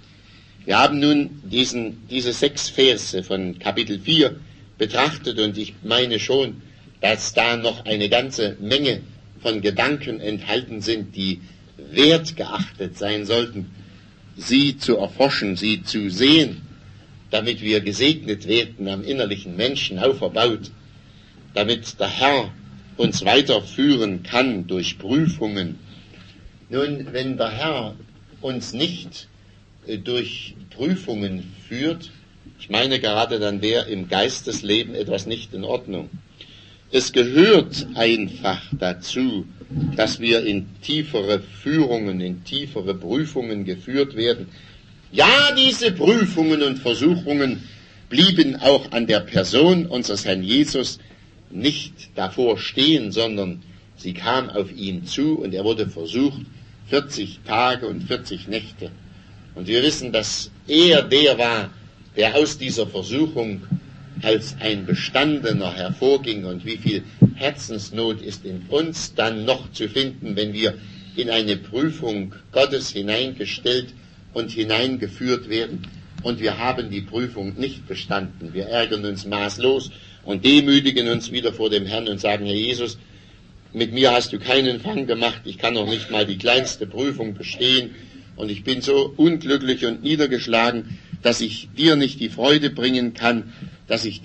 Wir haben nun diese 6 Verse von Kapitel 4 betrachtet, und ich meine schon, dass da noch eine ganze Menge von Gedanken enthalten sind, die wert geachtet sein sollten, sie zu erforschen, sie zu sehen, damit wir gesegnet werden am innerlichen Menschen, auferbaut, damit der Herr uns weiterführen kann durch Prüfungen. Nun, wenn der Herr uns nicht durch Prüfungen führt, ich meine gerade, dann wäre im Geistesleben etwas nicht in Ordnung. Es gehört einfach dazu, dass wir in tiefere Führungen, in tiefere Prüfungen geführt werden. Ja, diese Prüfungen und Versuchungen blieben auch an der Person unseres Herrn Jesus nicht davor stehen, sondern sie kam auf ihn zu und er wurde versucht 40 Tage und 40 Nächte. Und wir wissen, dass er der war, der aus dieser Versuchung als ein Bestandener hervorging, und wie viel Herzensnot ist in uns dann noch zu finden, wenn wir in eine Prüfung Gottes hineingestellt und hineingeführt werden und wir haben die Prüfung nicht bestanden. Wir ärgern uns maßlos und demütigen uns wieder vor dem Herrn und sagen, Herr Jesus, mit mir hast du keinen Fang gemacht, ich kann noch nicht mal die kleinste Prüfung bestehen und ich bin so unglücklich und niedergeschlagen, dass ich dir nicht die Freude bringen kann, dass ich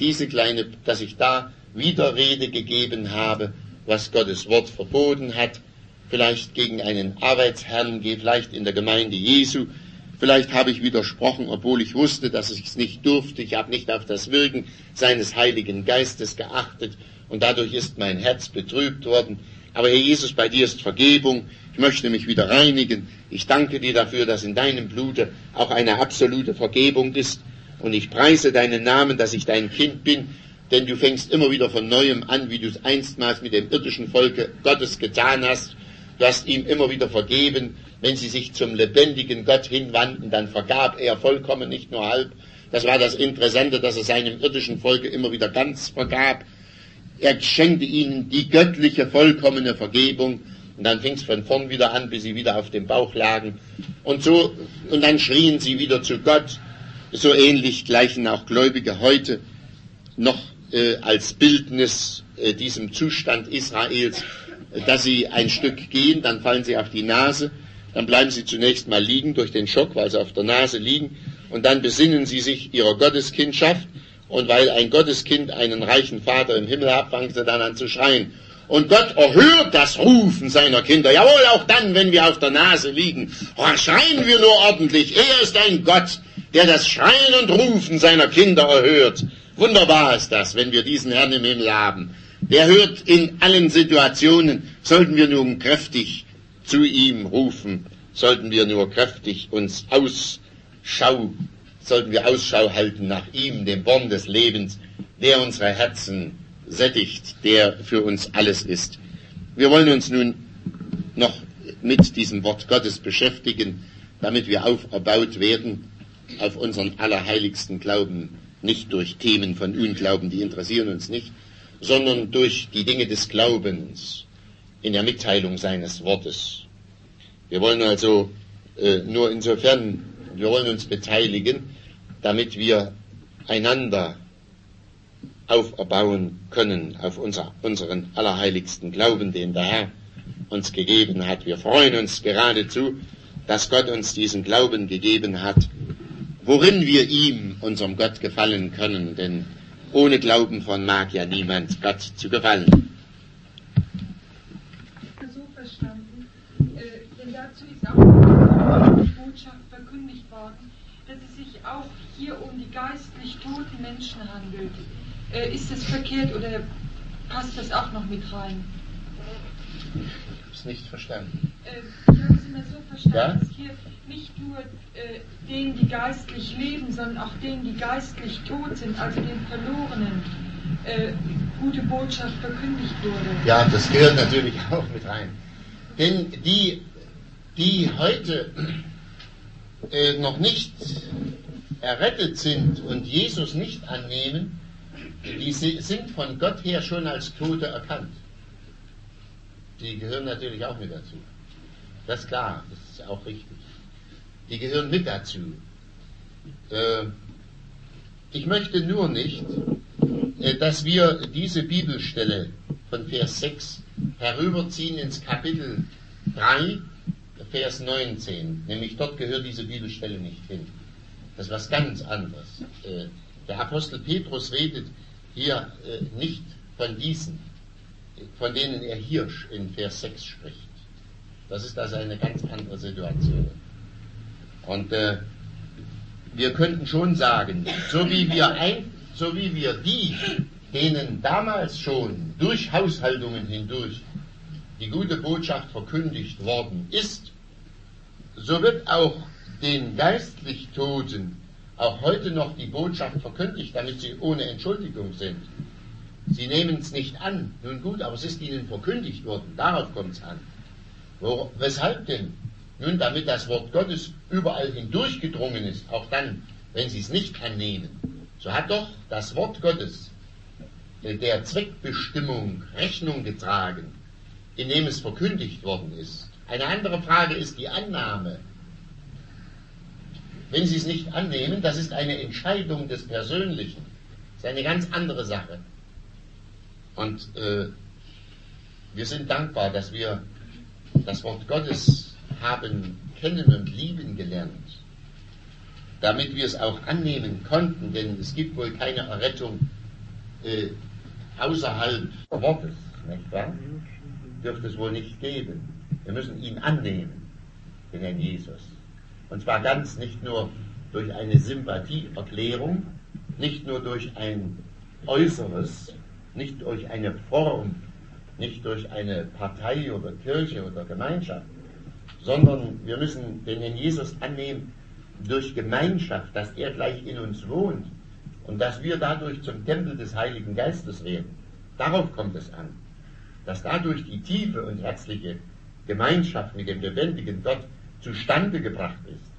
da Widerrede gegeben habe, was Gottes Wort verboten hat, vielleicht gegen einen Arbeitsherrn, vielleicht in der Gemeinde Jesu, vielleicht habe ich widersprochen, obwohl ich wusste, dass ich es nicht durfte, ich habe nicht auf das Wirken seines Heiligen Geistes geachtet und dadurch ist mein Herz betrübt worden. Aber Herr Jesus, bei dir ist Vergebung, ich möchte mich wieder reinigen, ich danke dir dafür, dass in deinem Blute auch eine absolute Vergebung ist und ich preise deinen Namen, dass ich dein Kind bin, denn du fängst immer wieder von Neuem an, wie du es einstmals mit dem irdischen Volke Gottes getan hast. Du hast ihm immer wieder vergeben. Wenn sie sich zum lebendigen Gott hinwandten, dann vergab er vollkommen, nicht nur halb. Das war das Interessante, dass er seinem irdischen Volke immer wieder ganz vergab. Er schenkte ihnen die göttliche, vollkommene Vergebung. Und dann fing es von vorn wieder an, bis sie wieder auf dem Bauch lagen. Und dann schrien sie wieder zu Gott. So ähnlich gleichen auch Gläubige heute noch als Bildnis diesem Zustand Israels, dass sie ein Stück gehen, dann fallen sie auf die Nase, dann bleiben sie zunächst mal liegen durch den Schock, weil sie auf der Nase liegen, und dann besinnen sie sich ihrer Gotteskindschaft, und weil ein Gotteskind einen reichen Vater im Himmel hat, fangen sie dann an zu schreien. Und Gott erhört das Rufen seiner Kinder. Jawohl, auch dann, wenn wir auf der Nase liegen. Schreien wir nur ordentlich. Er ist ein Gott, der das Schreien und Rufen seiner Kinder erhört. Wunderbar ist das, wenn wir diesen Herrn im Himmel haben. Der hört in allen Situationen. Sollten wir nun kräftig zu ihm rufen, sollten wir nur kräftig sollten wir Ausschau halten nach ihm, dem Born des Lebens, der unsere Herzen sättigt, der für uns alles ist. Wir wollen uns nun noch mit diesem Wort Gottes beschäftigen, damit wir auferbaut werden auf unseren allerheiligsten Glauben, nicht durch Themen von Unglauben, die interessieren uns nicht, sondern durch die Dinge des Glaubens in der Mitteilung seines Wortes. Wir wollen also nur insofern, wir wollen uns beteiligen, damit wir einander auferbauen können auf unseren allerheiligsten Glauben, den der Herr uns gegeben hat. Wir freuen uns geradezu, dass Gott uns diesen Glauben gegeben hat, worin wir ihm, unserem Gott, gefallen können, denn ohne Glauben vermag ja niemand Gott zu gefallen. So verstanden, denn dazu ist auch die Botschaft verkündigt worden, dass es sich auch hier um die geistlich toten Menschen handelt. Ist das verkehrt oder passt das auch noch mit rein? Ich habe es nicht verstanden. Ich habe es immer so verstanden, ja? dass hier nicht nur denen, die geistlich leben, sondern auch denen, die geistlich tot sind, also den Verlorenen, gute Botschaft verkündigt wurde. Ja, das gehört natürlich auch mit rein. Denn die heute noch nicht errettet sind und Jesus nicht annehmen, die sind von Gott her schon als Tote erkannt. Die gehören natürlich auch mit dazu. Das ist klar, das ist auch richtig. Die gehören mit dazu. Ich möchte nur nicht, dass wir diese Bibelstelle von Vers 6 herüberziehen ins Kapitel 3, Vers 19. Nämlich dort gehört diese Bibelstelle nicht hin. Das ist was ganz anderes. Der Apostel Petrus redet hier nicht von diesen, von denen er hier in Vers 6 spricht. Das ist also eine ganz andere Situation. Und wir könnten schon sagen, so wie wir die, denen damals schon durch Haushaltungen hindurch die gute Botschaft verkündigt worden ist, so wird auch den geistlich Toten auch heute noch die Botschaft verkündigt, damit sie ohne Entschuldigung sind. Sie nehmen es nicht an. Nun gut, aber es ist ihnen verkündigt worden. Darauf kommt es an. Weshalb denn? Nun, damit das Wort Gottes überall hindurchgedrungen ist, auch dann, wenn sie es nicht annehmen. So hat doch das Wort Gottes der Zweckbestimmung Rechnung getragen, indem es verkündigt worden ist. Eine andere Frage ist die Annahme. Wenn Sie es nicht annehmen, das ist eine Entscheidung des Persönlichen. Das ist eine ganz andere Sache. Und wir sind dankbar, dass wir das Wort Gottes haben kennen und lieben gelernt, damit wir es auch annehmen konnten, denn es gibt wohl keine Errettung außerhalb Wortes, nicht wahr? Dürfte es wohl nicht geben. Wir müssen ihn annehmen, den Herrn Jesus. Und zwar ganz nicht nur durch eine Sympathieerklärung, nicht nur durch ein Äußeres, nicht durch eine Form, nicht durch eine Partei oder Kirche oder Gemeinschaft, sondern wir müssen den Herrn Jesus annehmen durch Gemeinschaft, dass er gleich in uns wohnt und dass wir dadurch zum Tempel des Heiligen Geistes werden. Darauf kommt es an, dass dadurch die tiefe und herzliche Gemeinschaft mit dem lebendigen Gott zustande gebracht ist.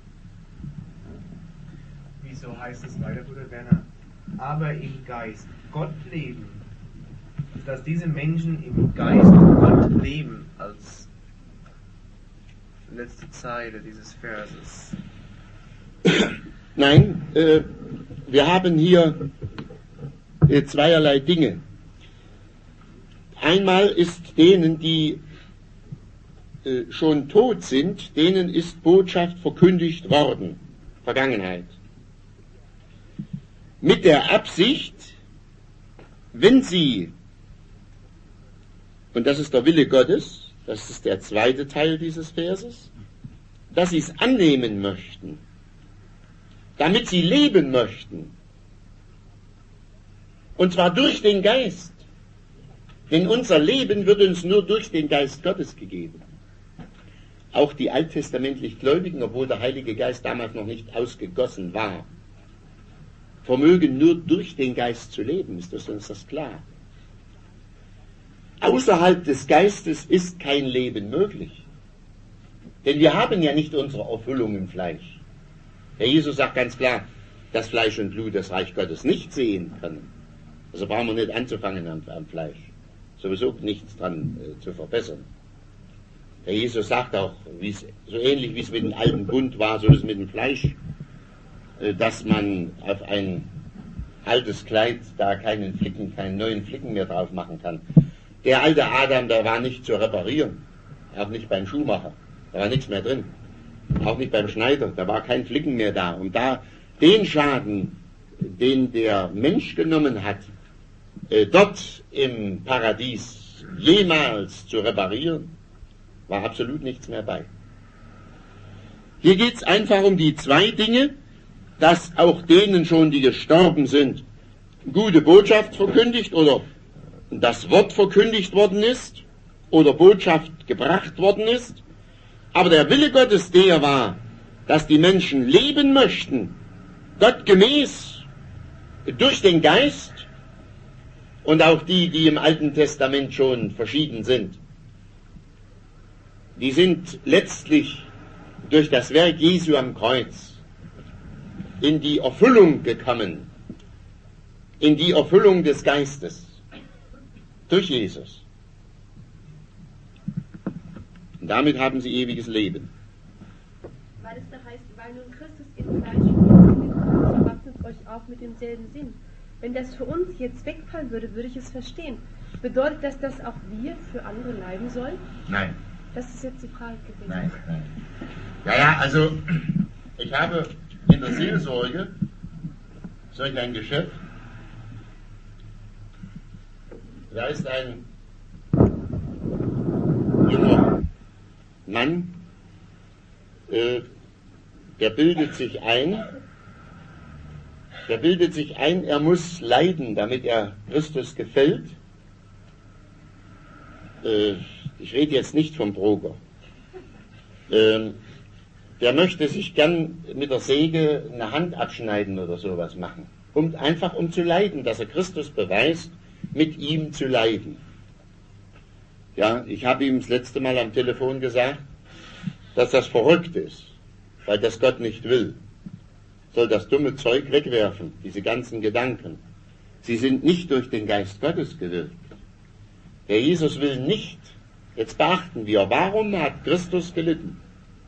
Wieso heißt es weiter, Bruder Werner? Aber im Geist Gott leben. Dass diese Menschen im Geist Gott leben, als letzte Zeile dieses Verses. Nein, wir haben hier zweierlei Dinge. Einmal ist denen, die schon tot sind, denen ist Botschaft verkündigt worden, Vergangenheit. Mit der Absicht, wenn sie, und das ist der Wille Gottes, das ist der zweite Teil dieses Verses, dass sie es annehmen möchten, damit sie leben möchten, und zwar durch den Geist, denn unser Leben wird uns nur durch den Geist Gottes gegeben. Auch die alttestamentlich Gläubigen, obwohl der Heilige Geist damals noch nicht ausgegossen war, vermögen nur durch den Geist zu leben, ist uns das klar. Außerhalb des Geistes ist kein Leben möglich. Denn wir haben ja nicht unsere Erfüllung im Fleisch. Herr Jesus sagt ganz klar, dass Fleisch und Blut das Reich Gottes nicht sehen können. Also brauchen wir nicht anzufangen am Fleisch. Sowieso nichts dran zu verbessern. Herr Jesus sagt auch, so ähnlich wie es mit dem alten Bund war, so ist es mit dem Fleisch, dass man auf ein altes Kleid da keinen neuen Flicken mehr drauf machen kann. Der alte Adam, der war nicht zu reparieren, auch nicht beim Schuhmacher, da war nichts mehr drin, auch nicht beim Schneider, da war kein Flicken mehr da. Und da den Schaden, den der Mensch genommen hat, dort im Paradies jemals zu reparieren, war absolut nichts mehr bei. Hier geht es einfach um die zwei Dinge, dass auch denen schon, die gestorben sind, gute Botschaft verkündigt oder das Wort verkündigt worden ist oder Botschaft gebracht worden ist. Aber der Wille Gottes der war, dass die Menschen leben möchten, Gott gemäß, durch den Geist, und auch die, die im Alten Testament schon verschieden sind, die sind letztlich durch das Werk Jesu am Kreuz in die Erfüllung gekommen, in die Erfüllung des Geistes, durch Jesus. Und damit haben sie ewiges Leben. Weil es da heißt, weil nun Christus im Fleisch ist, so wappnet euch auch mit demselben Sinn. Wenn das für uns jetzt wegfallen würde, würde ich es verstehen. Bedeutet das, dass auch wir für andere leiden sollen? Nein. Das ist jetzt die Frage gewesen. Nein. Ja, also ich habe in der Seelsorge solch ein Geschäft. Da ist ein junger Mann, der bildet sich ein, er muss leiden, damit er Christus gefällt. Ich rede jetzt nicht vom Broker. Der möchte sich gern mit der Säge eine Hand abschneiden oder sowas machen. Einfach um zu leiden, dass er Christus beweist, mit ihm zu leiden. Ja, ich habe ihm das letzte Mal am Telefon gesagt, dass das verrückt ist, weil das Gott nicht will. Soll das dumme Zeug wegwerfen, diese ganzen Gedanken. Sie sind nicht durch den Geist Gottes gewirkt. Der Jesus will nicht, jetzt beachten wir, warum hat Christus gelitten?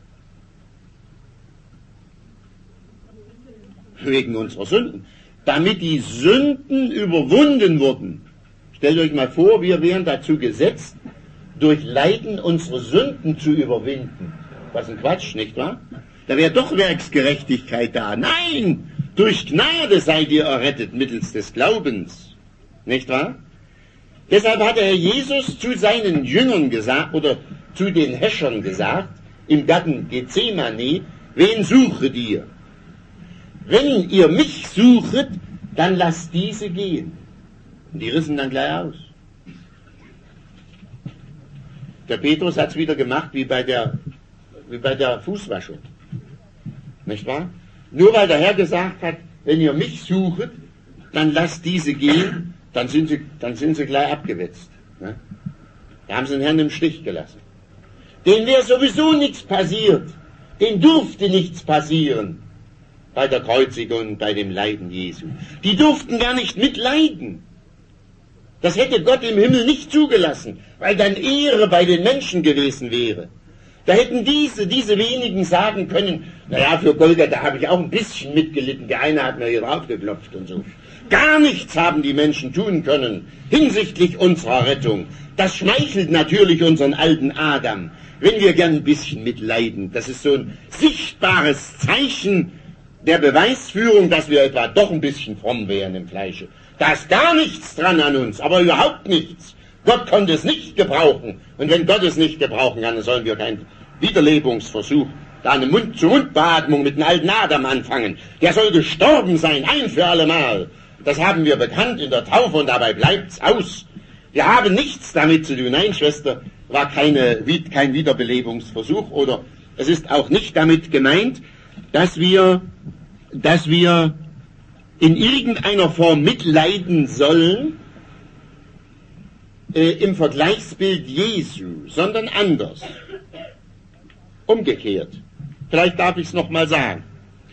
Wegen unserer Sünden. Damit die Sünden überwunden wurden. Stellt euch mal vor, wir wären dazu gesetzt, durch Leiden unsere Sünden zu überwinden. Was ein Quatsch, nicht wahr? Da wäre doch Werksgerechtigkeit da. Nein! Durch Gnade seid ihr errettet mittels des Glaubens. Nicht wahr? Deshalb hat der Herr Jesus zu seinen Jüngern gesagt, oder zu den Häschern gesagt, im Garten Gethsemane, wen suchet ihr? Wenn ihr mich suchet, dann lasst diese gehen. Und die rissen dann gleich aus. Der Petrus hat es wieder gemacht wie bei der Fußwaschung. Nicht wahr? Nur weil der Herr gesagt hat, wenn ihr mich suchet, dann lasst diese gehen, dann sind sie gleich abgewetzt. Ne? Da haben sie den Herrn im Stich gelassen. Denen wäre sowieso nichts passiert. Denen durfte nichts passieren bei der Kreuzigung und bei dem Leiden Jesu. Die durften gar nicht mitleiden. Das hätte Gott im Himmel nicht zugelassen, weil dann Ehre bei den Menschen gewesen wäre. Da hätten diese wenigen sagen können, naja, für Golgatha habe ich auch ein bisschen mitgelitten, der eine hat mir hier draufgeklopft und so. Gar nichts haben die Menschen tun können hinsichtlich unserer Rettung. Das schmeichelt natürlich unseren alten Adam, wenn wir gern ein bisschen mitleiden. Das ist so ein sichtbares Zeichen der Beweisführung, dass wir etwa doch ein bisschen fromm wären im Fleische. Da ist gar nichts dran an uns, aber überhaupt nichts. Gott konnte es nicht gebrauchen. Und wenn Gott es nicht gebrauchen kann, dann sollen wir keinen Wiederlebungsversuch, da eine Mund-zu-Mund-Beatmung mit dem alten Adam anfangen. Der soll gestorben sein, ein für alle Mal. Das haben wir bekannt in der Taufe und dabei bleibt's aus. Wir haben nichts damit zu tun. Nein, Schwester, war kein Wiederbelebungsversuch, oder es ist auch nicht damit gemeint, dass wir in irgendeiner Form mitleiden sollen, im Vergleichsbild Jesu, sondern anders. Umgekehrt. Vielleicht darf ich es nochmal sagen.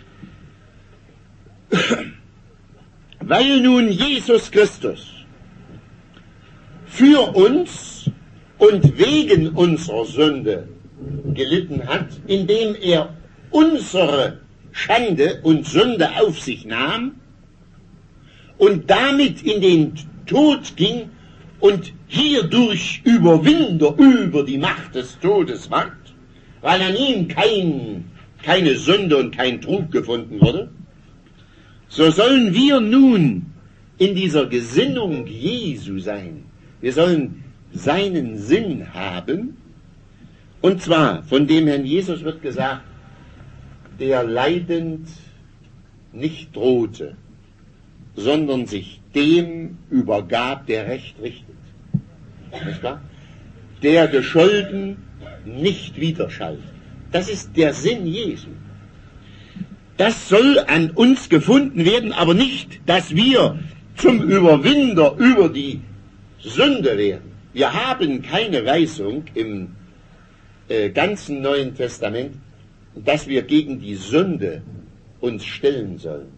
Weil nun Jesus Christus für uns und wegen unserer Sünde gelitten hat, indem er unsere Schande und Sünde auf sich nahm und damit in den Tod ging und hierdurch Überwinder über die Macht des Todes ward, weil an ihm keine Sünde und kein Trug gefunden wurde, so sollen wir nun in dieser Gesinnung Jesu sein. Wir sollen seinen Sinn haben, und zwar von dem Herrn Jesus wird gesagt, der leidend nicht drohte, sondern sich dem übergab, der Recht richtet. Nicht wahr? Der gescholten nicht widerschallt. Das ist der Sinn Jesu. Das soll an uns gefunden werden, aber nicht, dass wir zum Überwinder über die Sünde werden. Wir haben keine Weisung im ganzen Neuen Testament, dass wir gegen die Sünde uns stellen sollen.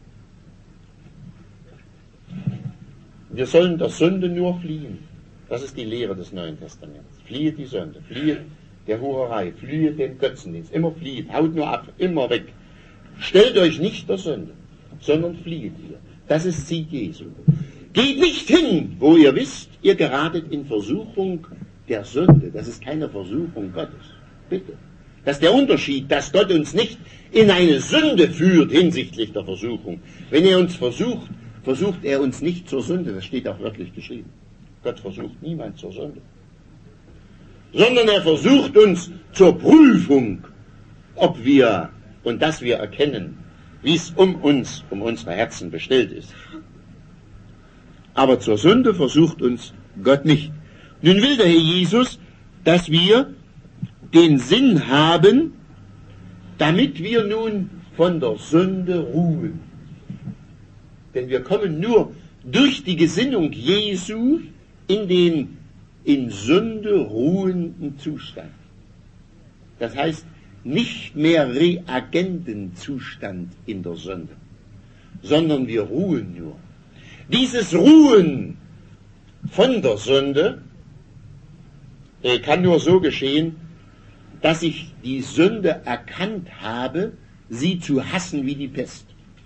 Wir sollen der Sünde nur fliehen. Das ist die Lehre des Neuen Testaments. Fliehe die Sünde, fliehe der Hurerei, fliehe den Götzendienst. Immer flieht, haut nur ab, immer weg. Stellt euch nicht der Sünde, sondern flieht ihr. Das ist Sieg Jesu. Geht nicht hin, wo ihr wisst, ihr geratet in Versuchung der Sünde. Das ist keine Versuchung Gottes. Bitte. Das ist der Unterschied, dass Gott uns nicht in eine Sünde führt hinsichtlich der Versuchung. Wenn er uns versucht, versucht er uns nicht zur Sünde. Das steht auch wörtlich geschrieben. Gott versucht niemand zur Sünde. Sondern er versucht uns zur Prüfung, ob wir und dass wir erkennen, wie es um unsere Herzen bestellt ist. Aber zur Sünde versucht uns Gott nicht. Nun will der Herr Jesus, dass wir den Sinn haben, damit wir nun von der Sünde ruhen. Denn wir kommen nur durch die Gesinnung Jesu in den in Sünde ruhenden Zustand. Das heißt, nicht mehr Reagentenzustand in der Sünde, sondern wir ruhen nur. Dieses Ruhen von der Sünde kann nur so geschehen, dass ich die Sünde erkannt habe, sie zu hassen wie die Pest.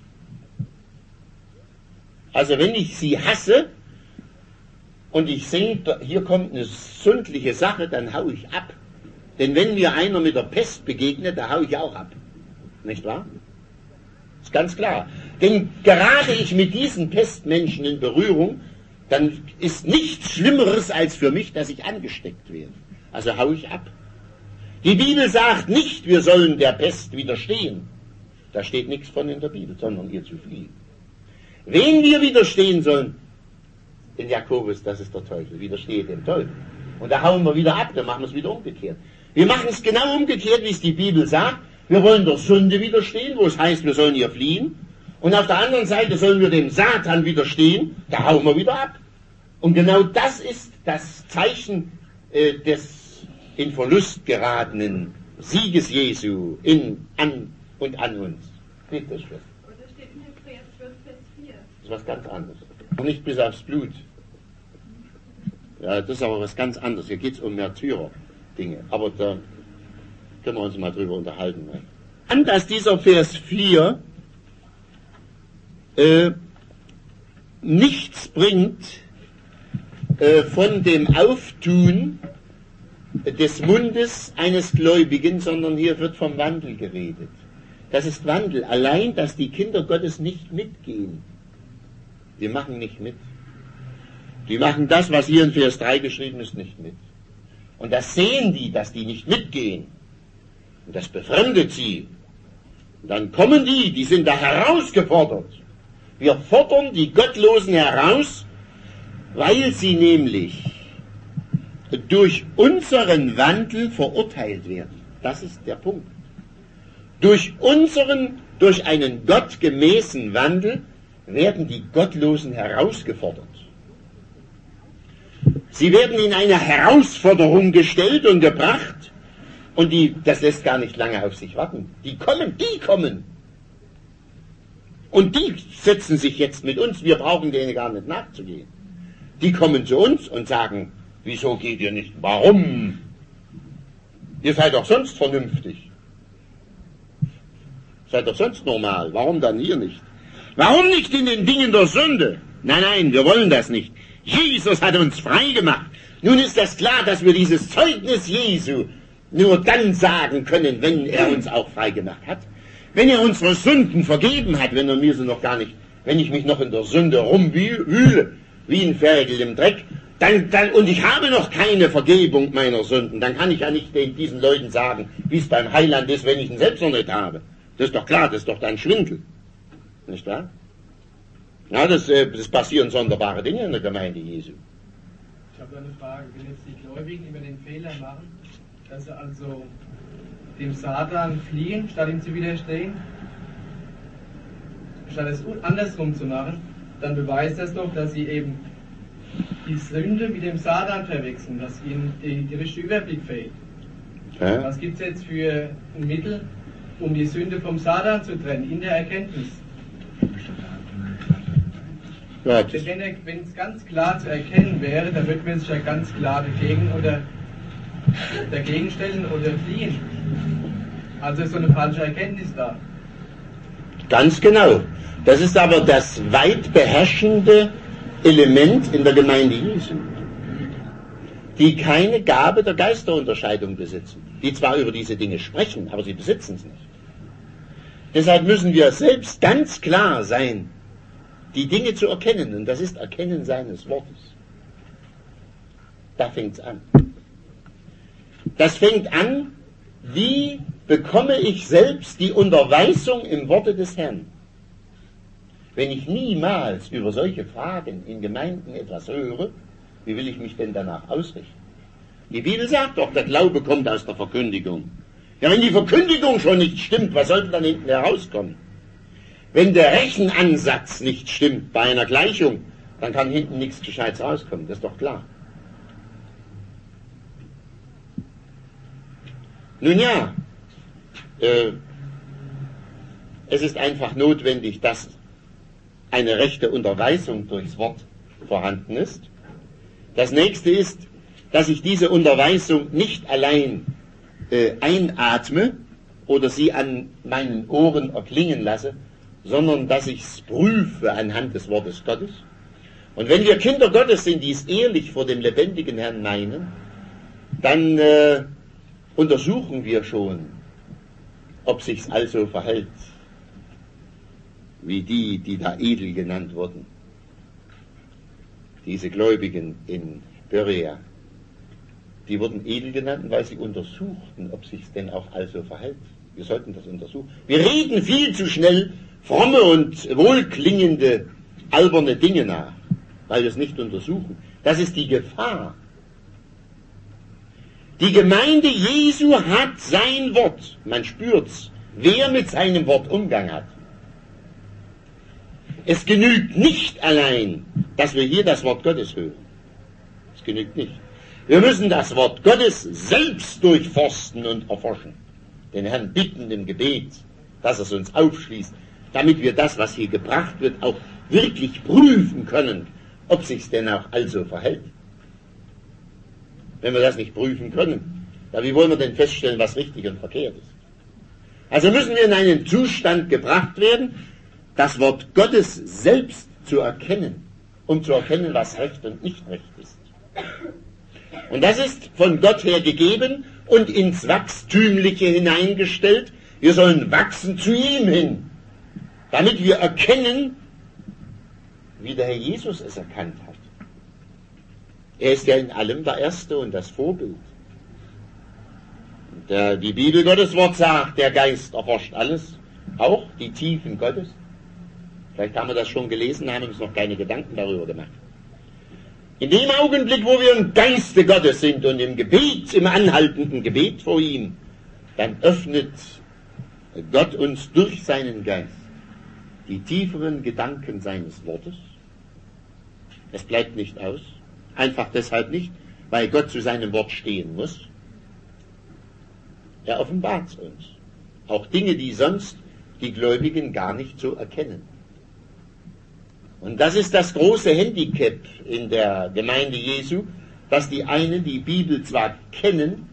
Also wenn ich sie hasse und ich sehe, hier kommt eine sündliche Sache, dann hau ich ab. Denn wenn mir einer mit der Pest begegnet, da hau ich auch ab. Nicht wahr? Ist ganz klar. Denn gerate ich mit diesen Pestmenschen in Berührung, dann ist nichts Schlimmeres als für mich, dass ich angesteckt werde. Also hau ich ab. Die Bibel sagt nicht, wir sollen der Pest widerstehen. Da steht nichts von in der Bibel, sondern ihr zu fliehen. Wen wir widerstehen sollen, in Jakobus, das ist der Teufel, widerstehe dem Teufel. Und da hauen wir wieder ab, dann machen wir es wieder umgekehrt. Wir machen es genau umgekehrt, wie es die Bibel sagt. Wir wollen der Sünde widerstehen, wo es heißt, wir sollen ihr fliehen. Und auf der anderen Seite sollen wir dem Satan widerstehen, da hauen wir wieder ab. Und genau das ist das Zeichen des in Verlust geratenen Sieges Jesu an uns. Bitte, Schwester. Und das steht in Hebräer 12, Vers 4. Das ist was ganz anderes. Nicht bis aufs Blut. Ja, das ist aber was ganz anderes. Hier geht es um Märtyrer-Dinge. Aber da können wir uns mal drüber unterhalten. An dass dieser Vers 4 nichts bringt von dem Auftun des Mundes eines Gläubigen, sondern hier wird vom Wandel geredet. Das ist Wandel. Allein, dass die Kinder Gottes nicht mitgehen. Die machen nicht mit. Die machen das, was hier in Vers 3 geschrieben ist, nicht mit. Und das sehen die, dass die nicht mitgehen. Und das befremdet sie. Und dann kommen die sind da herausgefordert. Wir fordern die Gottlosen heraus, weil sie nämlich durch unseren Wandel verurteilt werden. Das ist der Punkt. Durch einen gottgemäßen Wandel werden die Gottlosen herausgefordert. Sie werden in eine Herausforderung gestellt und gebracht, und das lässt gar nicht lange auf sich warten. Die kommen. Und die setzen sich jetzt mit uns, wir brauchen denen gar nicht nachzugehen. Die kommen zu uns und sagen, wieso geht ihr nicht? Warum? Ihr seid doch sonst vernünftig. Seid doch sonst normal. Warum dann hier nicht? Warum nicht in den Dingen der Sünde? Nein, wir wollen das nicht. Jesus hat uns frei gemacht. Nun ist das klar, dass wir dieses Zeugnis Jesu nur dann sagen können, wenn er uns auch frei gemacht hat. Wenn er unsere Sünden vergeben hat, wenn er mir sie noch gar nicht, wenn ich mich noch in der Sünde rumwühle, wie ein Ferkel im Dreck, und ich habe noch keine Vergebung meiner Sünden, dann kann ich ja nicht diesen Leuten sagen, wie es beim Heiland ist, wenn ich ihn selbst noch nicht habe. Das ist doch klar, das ist doch dann Schwindel. Nicht wahr? Ja, das passieren sonderbare Dinge in der Gemeinde Jesu. Ich habe eine Frage. Wenn jetzt die Gläubigen immer den Fehler machen, dass sie also dem Satan fliehen, statt ihm zu widerstehen, statt es andersrum zu machen, dann beweist das doch, dass sie eben die Sünde mit dem Satan verwechseln, dass ihnen der richtige Überblick fehlt. Ja. Was gibt es jetzt für ein Mittel, um die Sünde vom Satan zu trennen, in der Erkenntnis? Ja, Denn wenn es ganz klar zu erkennen wäre, dann würde man sich ja ganz klar dagegen stellen oder fliehen. Also ist so eine falsche Erkenntnis da. ganz genau. Das ist aber das weit beherrschende Element in der Gemeinde Jesu, die keine Gabe der Geisterunterscheidung besitzen, die zwar über diese Dinge sprechen, aber sie besitzen es nicht. Deshalb müssen wir selbst ganz klar sein, die Dinge zu erkennen, und das ist Erkennen seines Wortes. Da fängt es an. Das fängt an, wie bekomme ich selbst die Unterweisung im Worte des Herrn? Wenn ich niemals über solche Fragen in Gemeinden etwas höre, wie will ich mich denn danach ausrichten? Die Bibel sagt doch, der Glaube kommt aus der Verkündigung. Ja, wenn die Verkündigung schon nicht stimmt, was sollte dann hinten herauskommen? Wenn der Rechenansatz nicht stimmt bei einer Gleichung, dann kann hinten nichts Gescheites rauskommen, das ist doch klar. Nun ja, es ist einfach notwendig, dass eine rechte Unterweisung durchs Wort vorhanden ist. Das nächste ist, dass ich diese Unterweisung nicht allein einatme oder sie an meinen Ohren erklingen lasse, sondern dass ich es prüfe anhand des Wortes Gottes. Und wenn wir Kinder Gottes sind, die es ehrlich vor dem lebendigen Herrn meinen, dann untersuchen wir schon, ob sich's also verhält, wie die da edel genannt wurden. Diese Gläubigen in Berea, die wurden edel genannt, weil sie untersuchten, ob sich's denn auch also verhält. Wir sollten das untersuchen. Wir reden viel zu schnell fromme und wohlklingende, alberne Dinge nach, weil wir es nicht untersuchen. Das ist die Gefahr. Die Gemeinde Jesu hat sein Wort. Man spürt's, wer mit seinem Wort Umgang hat. Es genügt nicht allein, dass wir hier das Wort Gottes hören. Es genügt nicht. Wir müssen das Wort Gottes selbst durchforsten und erforschen. Den Herrn bitten im Gebet, dass er es uns aufschließt, damit wir das, was hier gebracht wird, auch wirklich prüfen können, ob sich's denn auch also verhält. Wenn wir das nicht prüfen können, wie wollen wir denn feststellen, was richtig und verkehrt ist? Also müssen wir in einen Zustand gebracht werden, das Wort Gottes selbst zu erkennen, um zu erkennen, was recht und nicht recht ist. Und das ist von Gott her gegeben und ins Wachstümliche hineingestellt. Wir sollen wachsen zu ihm hin, damit wir erkennen, wie der Herr Jesus es erkannt hat. Er ist ja in allem der Erste und das Vorbild. Und die Bibel Gottes Wort sagt, der Geist erforscht alles, auch die Tiefen Gottes. Vielleicht haben wir das schon gelesen, haben uns noch keine Gedanken darüber gemacht. In dem Augenblick, wo wir im Geiste Gottes sind und im Gebet, im anhaltenden Gebet vor ihm, dann öffnet Gott uns durch seinen Geist die tieferen Gedanken seines Wortes. Es bleibt nicht aus. Einfach deshalb nicht, weil Gott zu seinem Wort stehen muss. Er offenbart es uns. Auch Dinge, die sonst die Gläubigen gar nicht so erkennen. Und das ist das große Handicap in der Gemeinde Jesu, dass die einen die Bibel zwar kennen,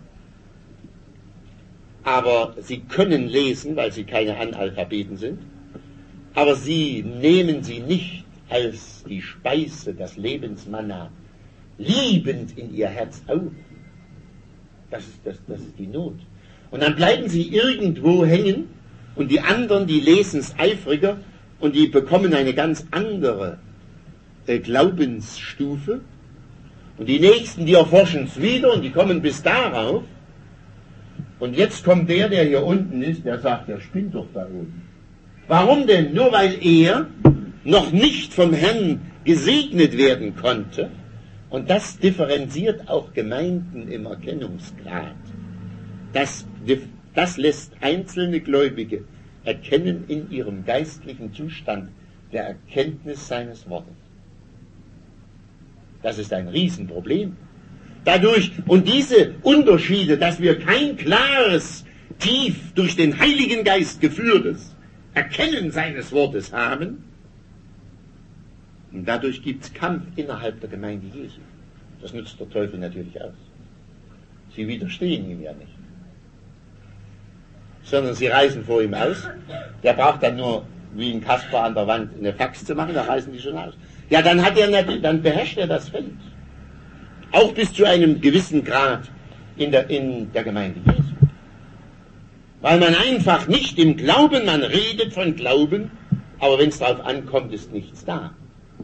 aber sie können lesen, weil sie keine Analphabeten sind, aber sie nehmen sie nicht als die Speise, das Lebensmanna, liebend in ihr Herz auf. Das ist die Not. Und dann bleiben sie irgendwo hängen und die anderen, die lesen es eifriger und die bekommen eine ganz andere Glaubensstufe. Und die Nächsten, die erforschen es wieder und die kommen bis darauf. Und jetzt kommt der hier unten ist, der sagt, der spinnt doch da oben. Warum denn? Nur weil er noch nicht vom Herrn gesegnet werden konnte. Und das differenziert auch Gemeinden im Erkennungsgrad. Das lässt einzelne Gläubige erkennen in ihrem geistlichen Zustand der Erkenntnis seines Wortes. Das ist ein Riesenproblem. Dadurch, und diese Unterschiede, dass wir kein klares, tief durch den Heiligen Geist geführtes Erkennen seines Wortes haben, und dadurch gibt es Kampf innerhalb der Gemeinde Jesu. Das nützt der Teufel natürlich aus. Sie widerstehen ihm ja nicht. Sondern sie reißen vor ihm aus. Der braucht dann nur, wie ein Kasper an der Wand, eine Fax zu machen, da reißen die schon aus. Ja, dann beherrscht er das Feld. Auch bis zu einem gewissen Grad in der Gemeinde Jesu. Weil man einfach nicht im Glauben, man redet von Glauben, aber wenn es darauf ankommt, ist nichts da.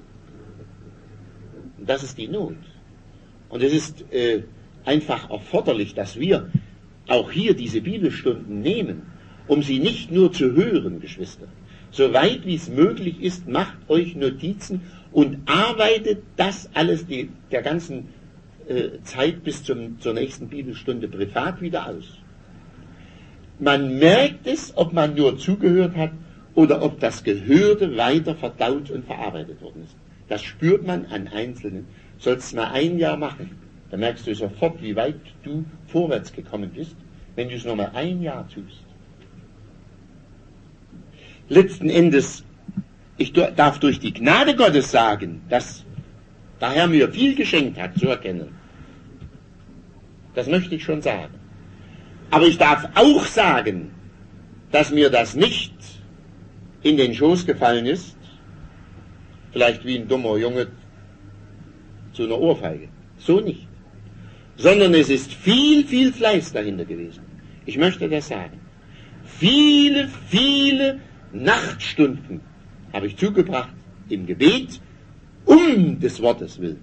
Und das ist die Not. Und es ist einfach erforderlich, dass wir auch hier diese Bibelstunden nehmen, um sie nicht nur zu hören, Geschwister. Soweit wie es möglich ist, macht euch Notizen und arbeitet das alles der ganzen Zeit bis zur nächsten Bibelstunde privat wieder aus. Man merkt es, ob man nur zugehört hat oder ob das Gehörte weiter verdaut und verarbeitet worden ist. Das spürt man an Einzelnen. Sollst du mal ein Jahr machen, dann merkst du sofort, wie weit du vorwärts gekommen bist, wenn du es noch mal ein Jahr tust. Letzten Endes Ich darf durch die Gnade Gottes sagen, dass der Herr mir viel geschenkt hat zu erkennen. Das möchte ich schon sagen. Aber ich darf auch sagen, dass mir das nicht in den Schoß gefallen ist, vielleicht wie ein dummer Junge zu einer Ohrfeige. So nicht. Sondern es ist viel, viel Fleiß dahinter gewesen. Ich möchte das sagen. Viele, viele Nachtstunden habe ich zugebracht im Gebet, um des Wortes willen.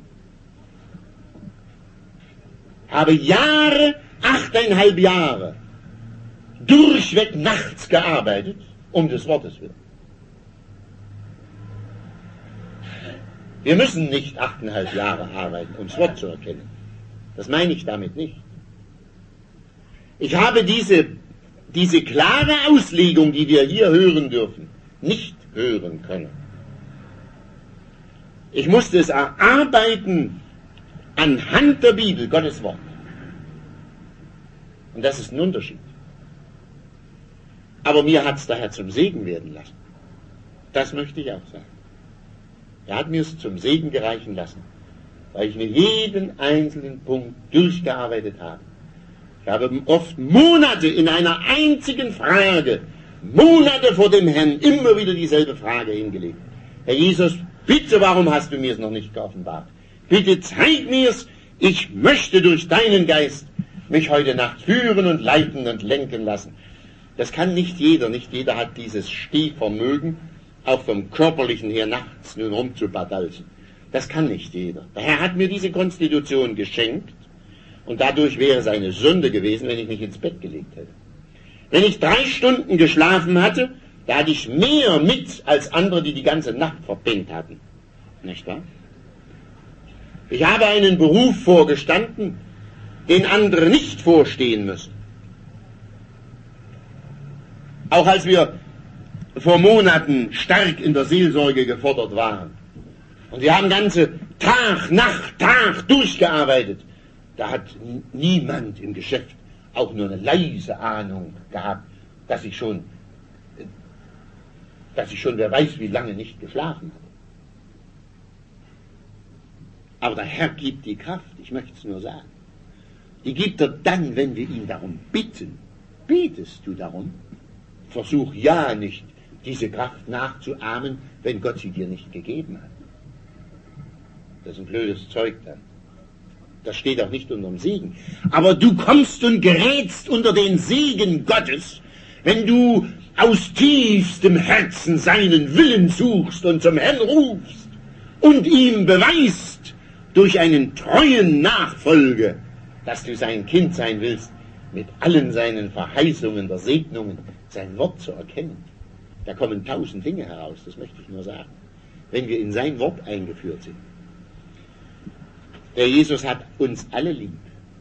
Habe Jahre, 8,5 Jahre, durchweg nachts gearbeitet, um des Wortes willen. Wir müssen nicht 8,5 Jahre arbeiten, um das Wort zu erkennen. Das meine ich damit nicht. Ich habe diese klare Auslegung, die wir hier hören dürfen, nicht hören können. Ich musste es erarbeiten anhand der Bibel, Gottes Wort. Und das ist ein Unterschied. Aber mir hat es der Herr zum Segen werden lassen. Das möchte ich auch sagen. Er hat mir es zum Segen gereichen lassen, weil ich mir jeden einzelnen Punkt durchgearbeitet habe. Ich habe oft Monate in einer einzigen Frage, Monate vor dem Herrn, immer wieder dieselbe Frage hingelegt. Herr Jesus, bitte, warum hast du mir es noch nicht geoffenbart? Bitte zeig mir's, ich möchte durch deinen Geist mich heute Nacht führen und leiten und lenken lassen. Das kann nicht jeder hat dieses Stehvermögen, auch vom Körperlichen her nachts nun rumzubadalzen. Das kann nicht jeder. Der Herr hat mir diese Konstitution geschenkt und dadurch wäre es eine Sünde gewesen, wenn ich mich ins Bett gelegt hätte. Wenn ich 3 Stunden geschlafen hatte, da hatte ich mehr mit als andere, die die ganze Nacht verpennt hatten. Nicht wahr? Ich habe einen Beruf vorgestanden, den andere nicht vorstehen müssen. Auch als wir vor Monaten stark in der Seelsorge gefordert waren. Und wir haben ganze Tag, Nacht, Tag durchgearbeitet. Da hat niemand im Geschäft auch nur eine leise Ahnung gehabt, dass ich schon, wer weiß wie lange nicht geschlafen habe. Aber der Herr gibt die Kraft, ich möchte es nur sagen. Die gibt er dann, wenn wir ihn darum bitten. Betest du darum? Versuch ja nicht, diese Kraft nachzuahmen, wenn Gott sie dir nicht gegeben hat. Das ist ein blödes Zeug dann. Das steht auch nicht unter dem Segen. Aber du kommst und gerätst unter den Segen Gottes, wenn du aus tiefstem Herzen seinen Willen suchst und zum Herrn rufst und ihm beweist durch einen treuen Nachfolge, dass du sein Kind sein willst, mit allen seinen Verheißungen der Segnungen, sein Wort zu erkennen. Da kommen 1000 Dinge heraus, das möchte ich nur sagen, wenn wir in sein Wort eingeführt sind. Der Jesus hat uns alle lieb.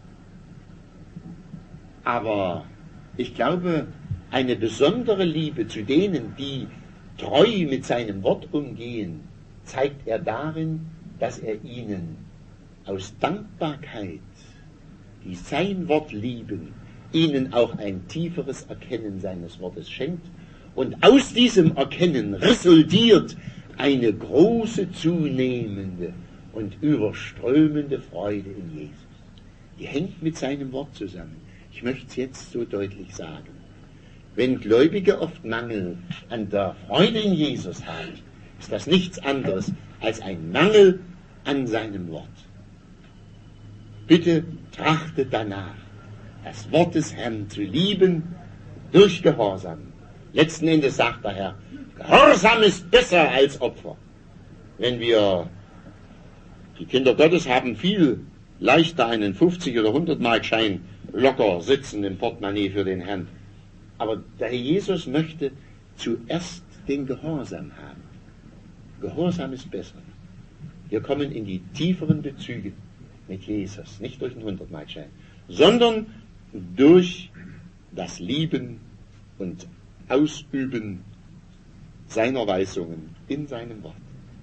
Aber ich glaube, eine besondere Liebe zu denen, die treu mit seinem Wort umgehen, zeigt er darin, dass er ihnen aus Dankbarkeit, die sein Wort lieben, ihnen auch ein tieferes Erkennen seines Wortes schenkt. Und aus diesem Erkennen resultiert eine große, zunehmende und überströmende Freude in Jesus. Die hängt mit seinem Wort zusammen. Ich möchte es jetzt so deutlich sagen. Wenn Gläubige oft Mangel an der Freude in Jesus haben, ist das nichts anderes als ein Mangel an seinem Wort. Bitte trachtet danach, das Wort des Herrn zu lieben durch Gehorsam. Letzten Endes sagt der Herr, Gehorsam ist besser als Opfer. Wenn wir, die Kinder Gottes haben viel leichter einen 50 oder 100 Mark Schein locker sitzen im Portemonnaie für den Herrn. Aber der Herr Jesus möchte zuerst den Gehorsam haben. Gehorsam ist besser. Wir kommen in die tieferen Bezüge mit Jesus, nicht durch einen 100 Mark Schein, sondern durch das Lieben und Ausüben seiner Weisungen in seinem Wort.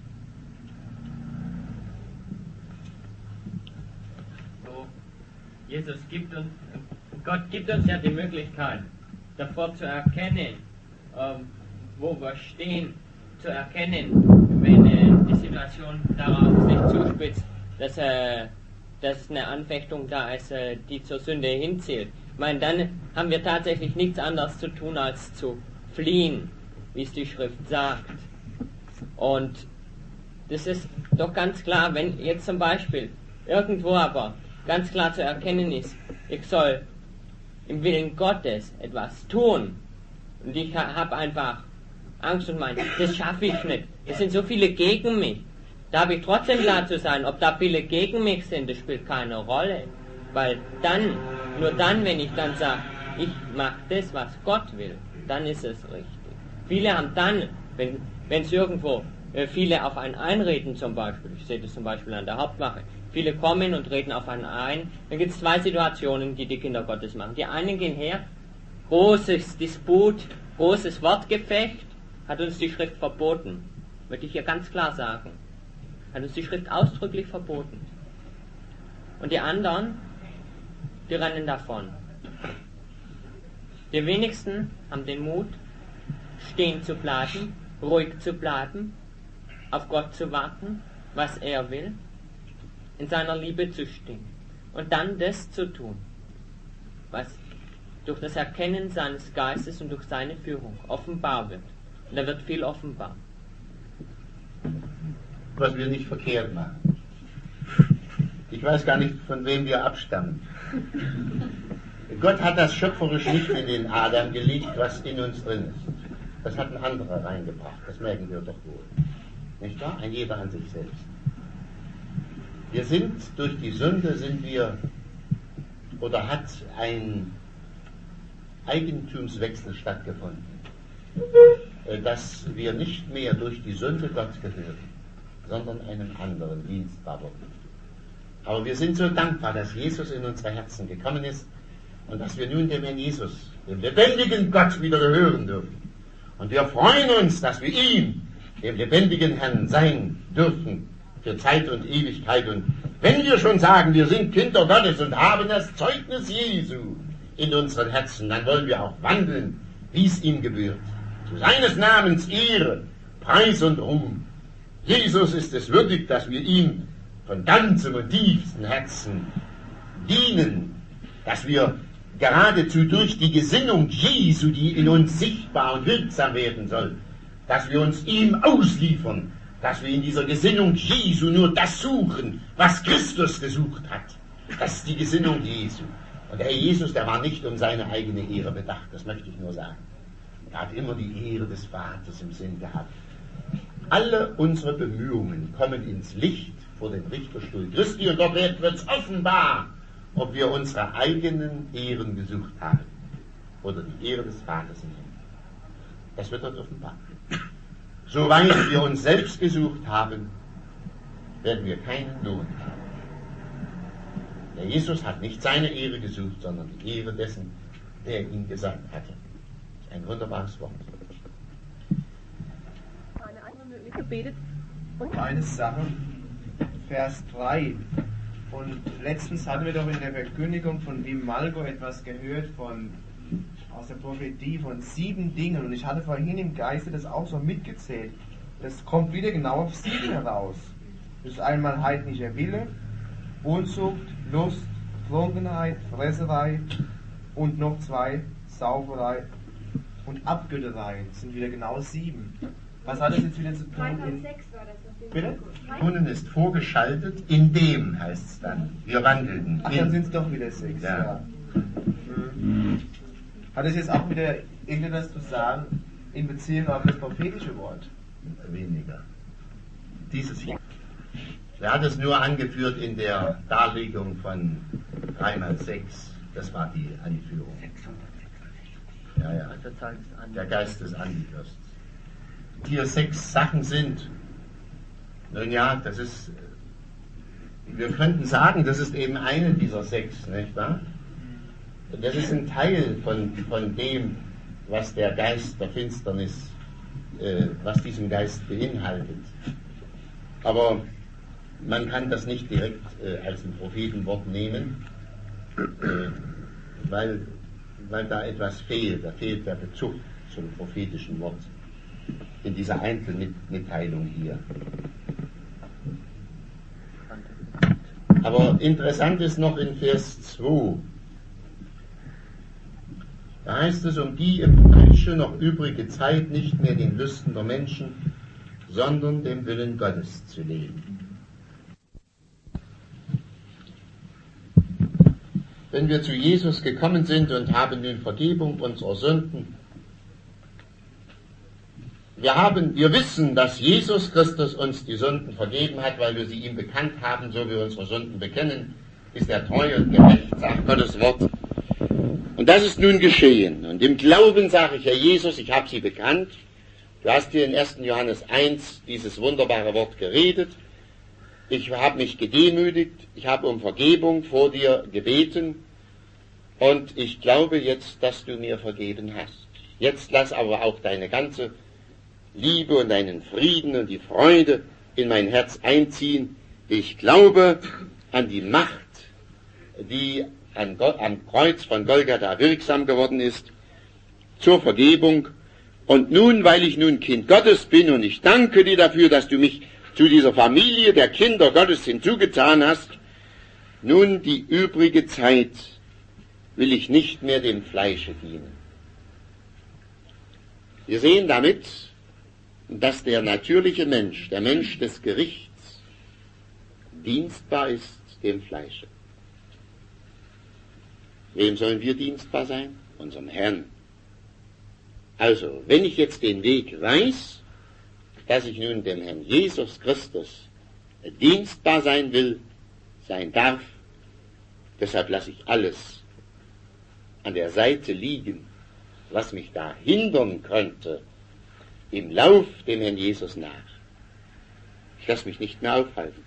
So, Gott gibt uns ja die Möglichkeit, davor zu erkennen, wo wir stehen zu erkennen, wenn die Situation darauf sich zuspitzt, dass eine Anfechtung da ist, die zur Sünde hinzielt. Ich meine, dann haben wir tatsächlich nichts anderes zu tun, als zu fliehen, wie es die Schrift sagt. Und das ist doch ganz klar, wenn jetzt zum Beispiel irgendwo aber ganz klar zu erkennen ist, ich soll im Willen Gottes etwas tun und ich habe einfach Angst und meine, das schaffe ich nicht. Es sind so viele gegen mich. Da habe ich trotzdem klar zu sein, ob da viele gegen mich sind, das spielt keine Rolle. Weil dann, nur dann, wenn ich dann sage, ich mache das, was Gott will, dann ist es richtig. Viele haben dann, wenn es irgendwo viele auf einen einreden zum Beispiel, ich sehe das zum Beispiel an der Hauptwache, viele kommen und reden auf einen ein, dann gibt es zwei Situationen, die Kinder Gottes machen. Die einen gehen her, großes Disput, großes Wortgefecht, hat uns die Schrift verboten. Möchte ich hier ganz klar sagen. Hat uns die Schrift ausdrücklich verboten. Und die anderen, die rennen davon. Die wenigsten haben den Mut, stehen zu bleiben, ruhig zu bleiben, auf Gott zu warten, was er will, in seiner Liebe zu stehen. Und dann das zu tun, was durch das Erkennen seines Geistes und durch seine Führung offenbar wird. Und da wird viel offenbar. Was wir nicht verkehrt machen. Ich weiß gar nicht, von wem wir abstammen. Gott hat das schöpferisch nicht in den Adam gelegt, was in uns drin ist. Das hat ein anderer reingebracht, das merken wir doch wohl. Nicht wahr? Ein jeder an sich selbst. Wir sind, durch die Sünde sind wir, oder hat ein Eigentumswechsel stattgefunden, dass wir nicht mehr durch die Sünde Gott gehören, sondern einem anderen dienstbar wurden. Aber wir sind so dankbar, dass Jesus in unsere Herzen gekommen ist und dass wir nun dem Herrn Jesus, dem lebendigen Gott, wieder gehören dürfen. Und wir freuen uns, dass wir ihm, dem lebendigen Herrn, sein dürfen für Zeit und Ewigkeit. Und wenn wir schon sagen, wir sind Kinder Gottes und haben das Zeugnis Jesu in unseren Herzen, dann wollen wir auch wandeln, wie es ihm gebührt. Zu seines Namens Ehre, Preis und Ruhm. Jesus ist es würdig, dass wir ihm von ganzem und tiefstem Herzen dienen, dass wir geradezu durch die Gesinnung Jesu, die in uns sichtbar und wirksam werden soll, dass wir uns ihm ausliefern, dass wir in dieser Gesinnung Jesu nur das suchen, was Christus gesucht hat. Das ist die Gesinnung Jesu. Und der Herr Jesus, der war nicht um seine eigene Ehre bedacht, das möchte ich nur sagen. Er hat immer die Ehre des Vaters im Sinn gehabt. Alle unsere Bemühungen kommen ins Licht vor den Richterstuhl Christi und dort wird es offenbar, ob wir unsere eigenen Ehren gesucht haben oder die Ehre des Vaters im Himmel. Das wird dort offenbar. Soweit wir uns selbst gesucht haben, werden wir keinen Lohn haben. Der Jesus hat nicht seine Ehre gesucht, sondern die Ehre dessen, der ihn gesandt hatte. Das ist ein wunderbares Wort. Eine andere Möglichkeit betet. Und Eine Sache, Vers 3. Und letztens hatten wir doch in der Verkündigung von Wim Malko etwas gehört aus der Prophetie von 7 Dingen. Und ich hatte vorhin im Geiste das auch so mitgezählt. Das kommt wieder genau auf 7 heraus. Das ist einmal heidnischer Wille, Unzucht, Lust, Trunkenheit, Fresserei und noch 2, Sauferei und Abgötterei. Das sind wieder genau 7. Was hat das jetzt wieder zu tun? 3,6 war das. Bitte? Unten ist vorgeschaltet, in dem heißt es dann. Wir wandelten. Ach, dann sind es doch wieder 6. Ja. Ja. Hat es jetzt auch wieder irgendetwas zu sagen in Beziehung auf das prophetische Wort? Weniger. Dieses hier. Er hat es nur angeführt in der Darlegung von 3x6. Das war die Anführung. Ja, ja. Der Geist des Antichrists. Hier 6 Sachen sind. Nun ja, das ist, wir könnten sagen, das ist eben eine dieser 6, nicht wahr? Das ist ein Teil von dem, was der Geist der Finsternis, was diesen Geist beinhaltet. Aber man kann das nicht direkt als ein Prophetenwort nehmen, weil da etwas fehlt. Da fehlt der Bezug zum prophetischen Wort. in dieser Einzelmitteilung hier. Aber interessant ist noch in Vers 2. Da heißt es, um die im Fleische noch übrige Zeit nicht mehr den Lüsten der Menschen, sondern dem Willen Gottes zu leben. Wenn wir zu Jesus gekommen sind und haben nun Vergebung unserer Sünden, wir wissen, dass Jesus Christus uns die Sünden vergeben hat, weil wir sie ihm bekannt haben, so wie wir unsere Sünden bekennen, ist er treu und gerecht, sagt Gottes Wort. Und das ist nun geschehen. Und im Glauben sage ich, Herr Jesus, ich habe sie bekannt. Du hast hier in 1. Johannes 1 dieses wunderbare Wort geredet. Ich habe mich gedemütigt, ich habe um Vergebung vor dir gebeten und ich glaube jetzt, dass du mir vergeben hast. Jetzt lass aber auch deine ganze Liebe und deinen Frieden und die Freude in mein Herz einziehen. Ich glaube an die Macht, die am Kreuz von Golgatha wirksam geworden ist, zur Vergebung. Und nun, weil ich nun Kind Gottes bin und ich danke dir dafür, dass du mich zu dieser Familie der Kinder Gottes hinzugetan hast, nun die übrige Zeit will ich nicht mehr dem Fleische dienen. Wir sehen damit, dass der natürliche Mensch, der Mensch des Gerichts, dienstbar ist dem Fleische. Wem sollen wir dienstbar sein? Unserem Herrn. Also, wenn ich jetzt den Weg weiß, dass ich nun dem Herrn Jesus Christus dienstbar sein will, sein darf, deshalb lasse ich alles an der Seite liegen, was mich da hindern könnte, im Lauf dem Herrn Jesus nach. Ich lasse mich nicht mehr aufhalten.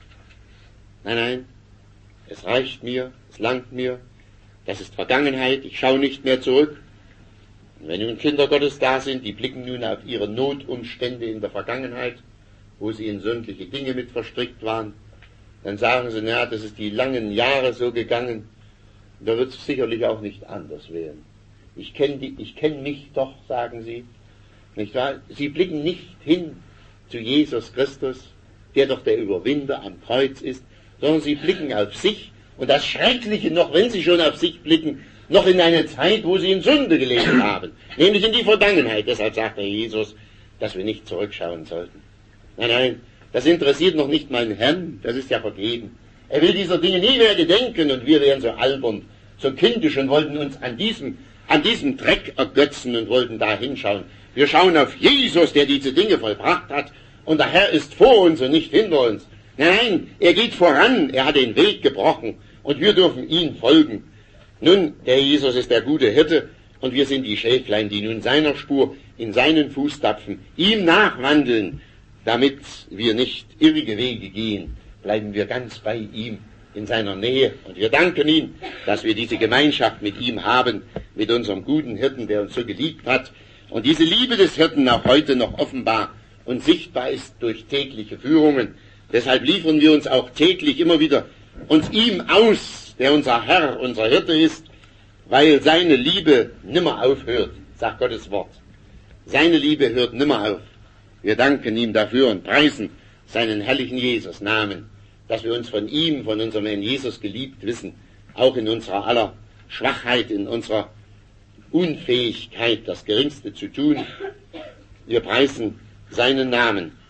Nein, es reicht mir, es langt mir, das ist Vergangenheit, ich schaue nicht mehr zurück. Und wenn nun Kinder Gottes da sind, die blicken nun auf ihre Notumstände in der Vergangenheit, wo sie in sündliche Dinge mit verstrickt waren, dann sagen sie, na, das ist die langen Jahre so gegangen, da wird es sicherlich auch nicht anders werden. Ich kenne mich doch, sagen sie, nicht wahr? Sie blicken nicht hin zu Jesus Christus, der doch der Überwinder am Kreuz ist, sondern sie blicken auf sich und das Schreckliche noch, wenn sie schon auf sich blicken, noch in eine Zeit, wo sie in Sünde gelebt haben, nämlich in die Vergangenheit. Deshalb sagt der Jesus, dass wir nicht zurückschauen sollten. Nein, das interessiert noch nicht meinen Herrn, das ist ja vergeben. Er will dieser Dinge nie mehr gedenken und wir wären so albern, so kindisch und wollten uns an diesem Dreck ergötzen und wollten da hinschauen. Wir schauen auf Jesus, der diese Dinge vollbracht hat und der Herr ist vor uns und nicht hinter uns. Nein, er geht voran, er hat den Weg gebrochen und wir dürfen ihm folgen. Nun, der Jesus ist der gute Hirte und wir sind die Schäflein, die nun seiner Spur, in seinen Fußtapfen, ihm nachwandeln, damit wir nicht irrige Wege gehen, bleiben wir ganz bei ihm in seiner Nähe und wir danken ihm, dass wir diese Gemeinschaft mit ihm haben, mit unserem guten Hirten, der uns so geliebt hat und diese Liebe des Hirten auch heute noch offenbar und sichtbar ist durch tägliche Führungen. Deshalb liefern wir uns auch täglich immer wieder uns ihm aus, der unser Herr, unser Hirte ist, weil seine Liebe nimmer aufhört, sagt Gottes Wort. Seine Liebe hört nimmer auf. Wir danken ihm dafür und preisen seinen herrlichen Jesus Namen, dass wir uns von ihm, von unserem Herrn Jesus geliebt wissen, auch in unserer aller Schwachheit, in unserer Unfähigkeit, das Geringste zu tun. Wir preisen seinen Namen.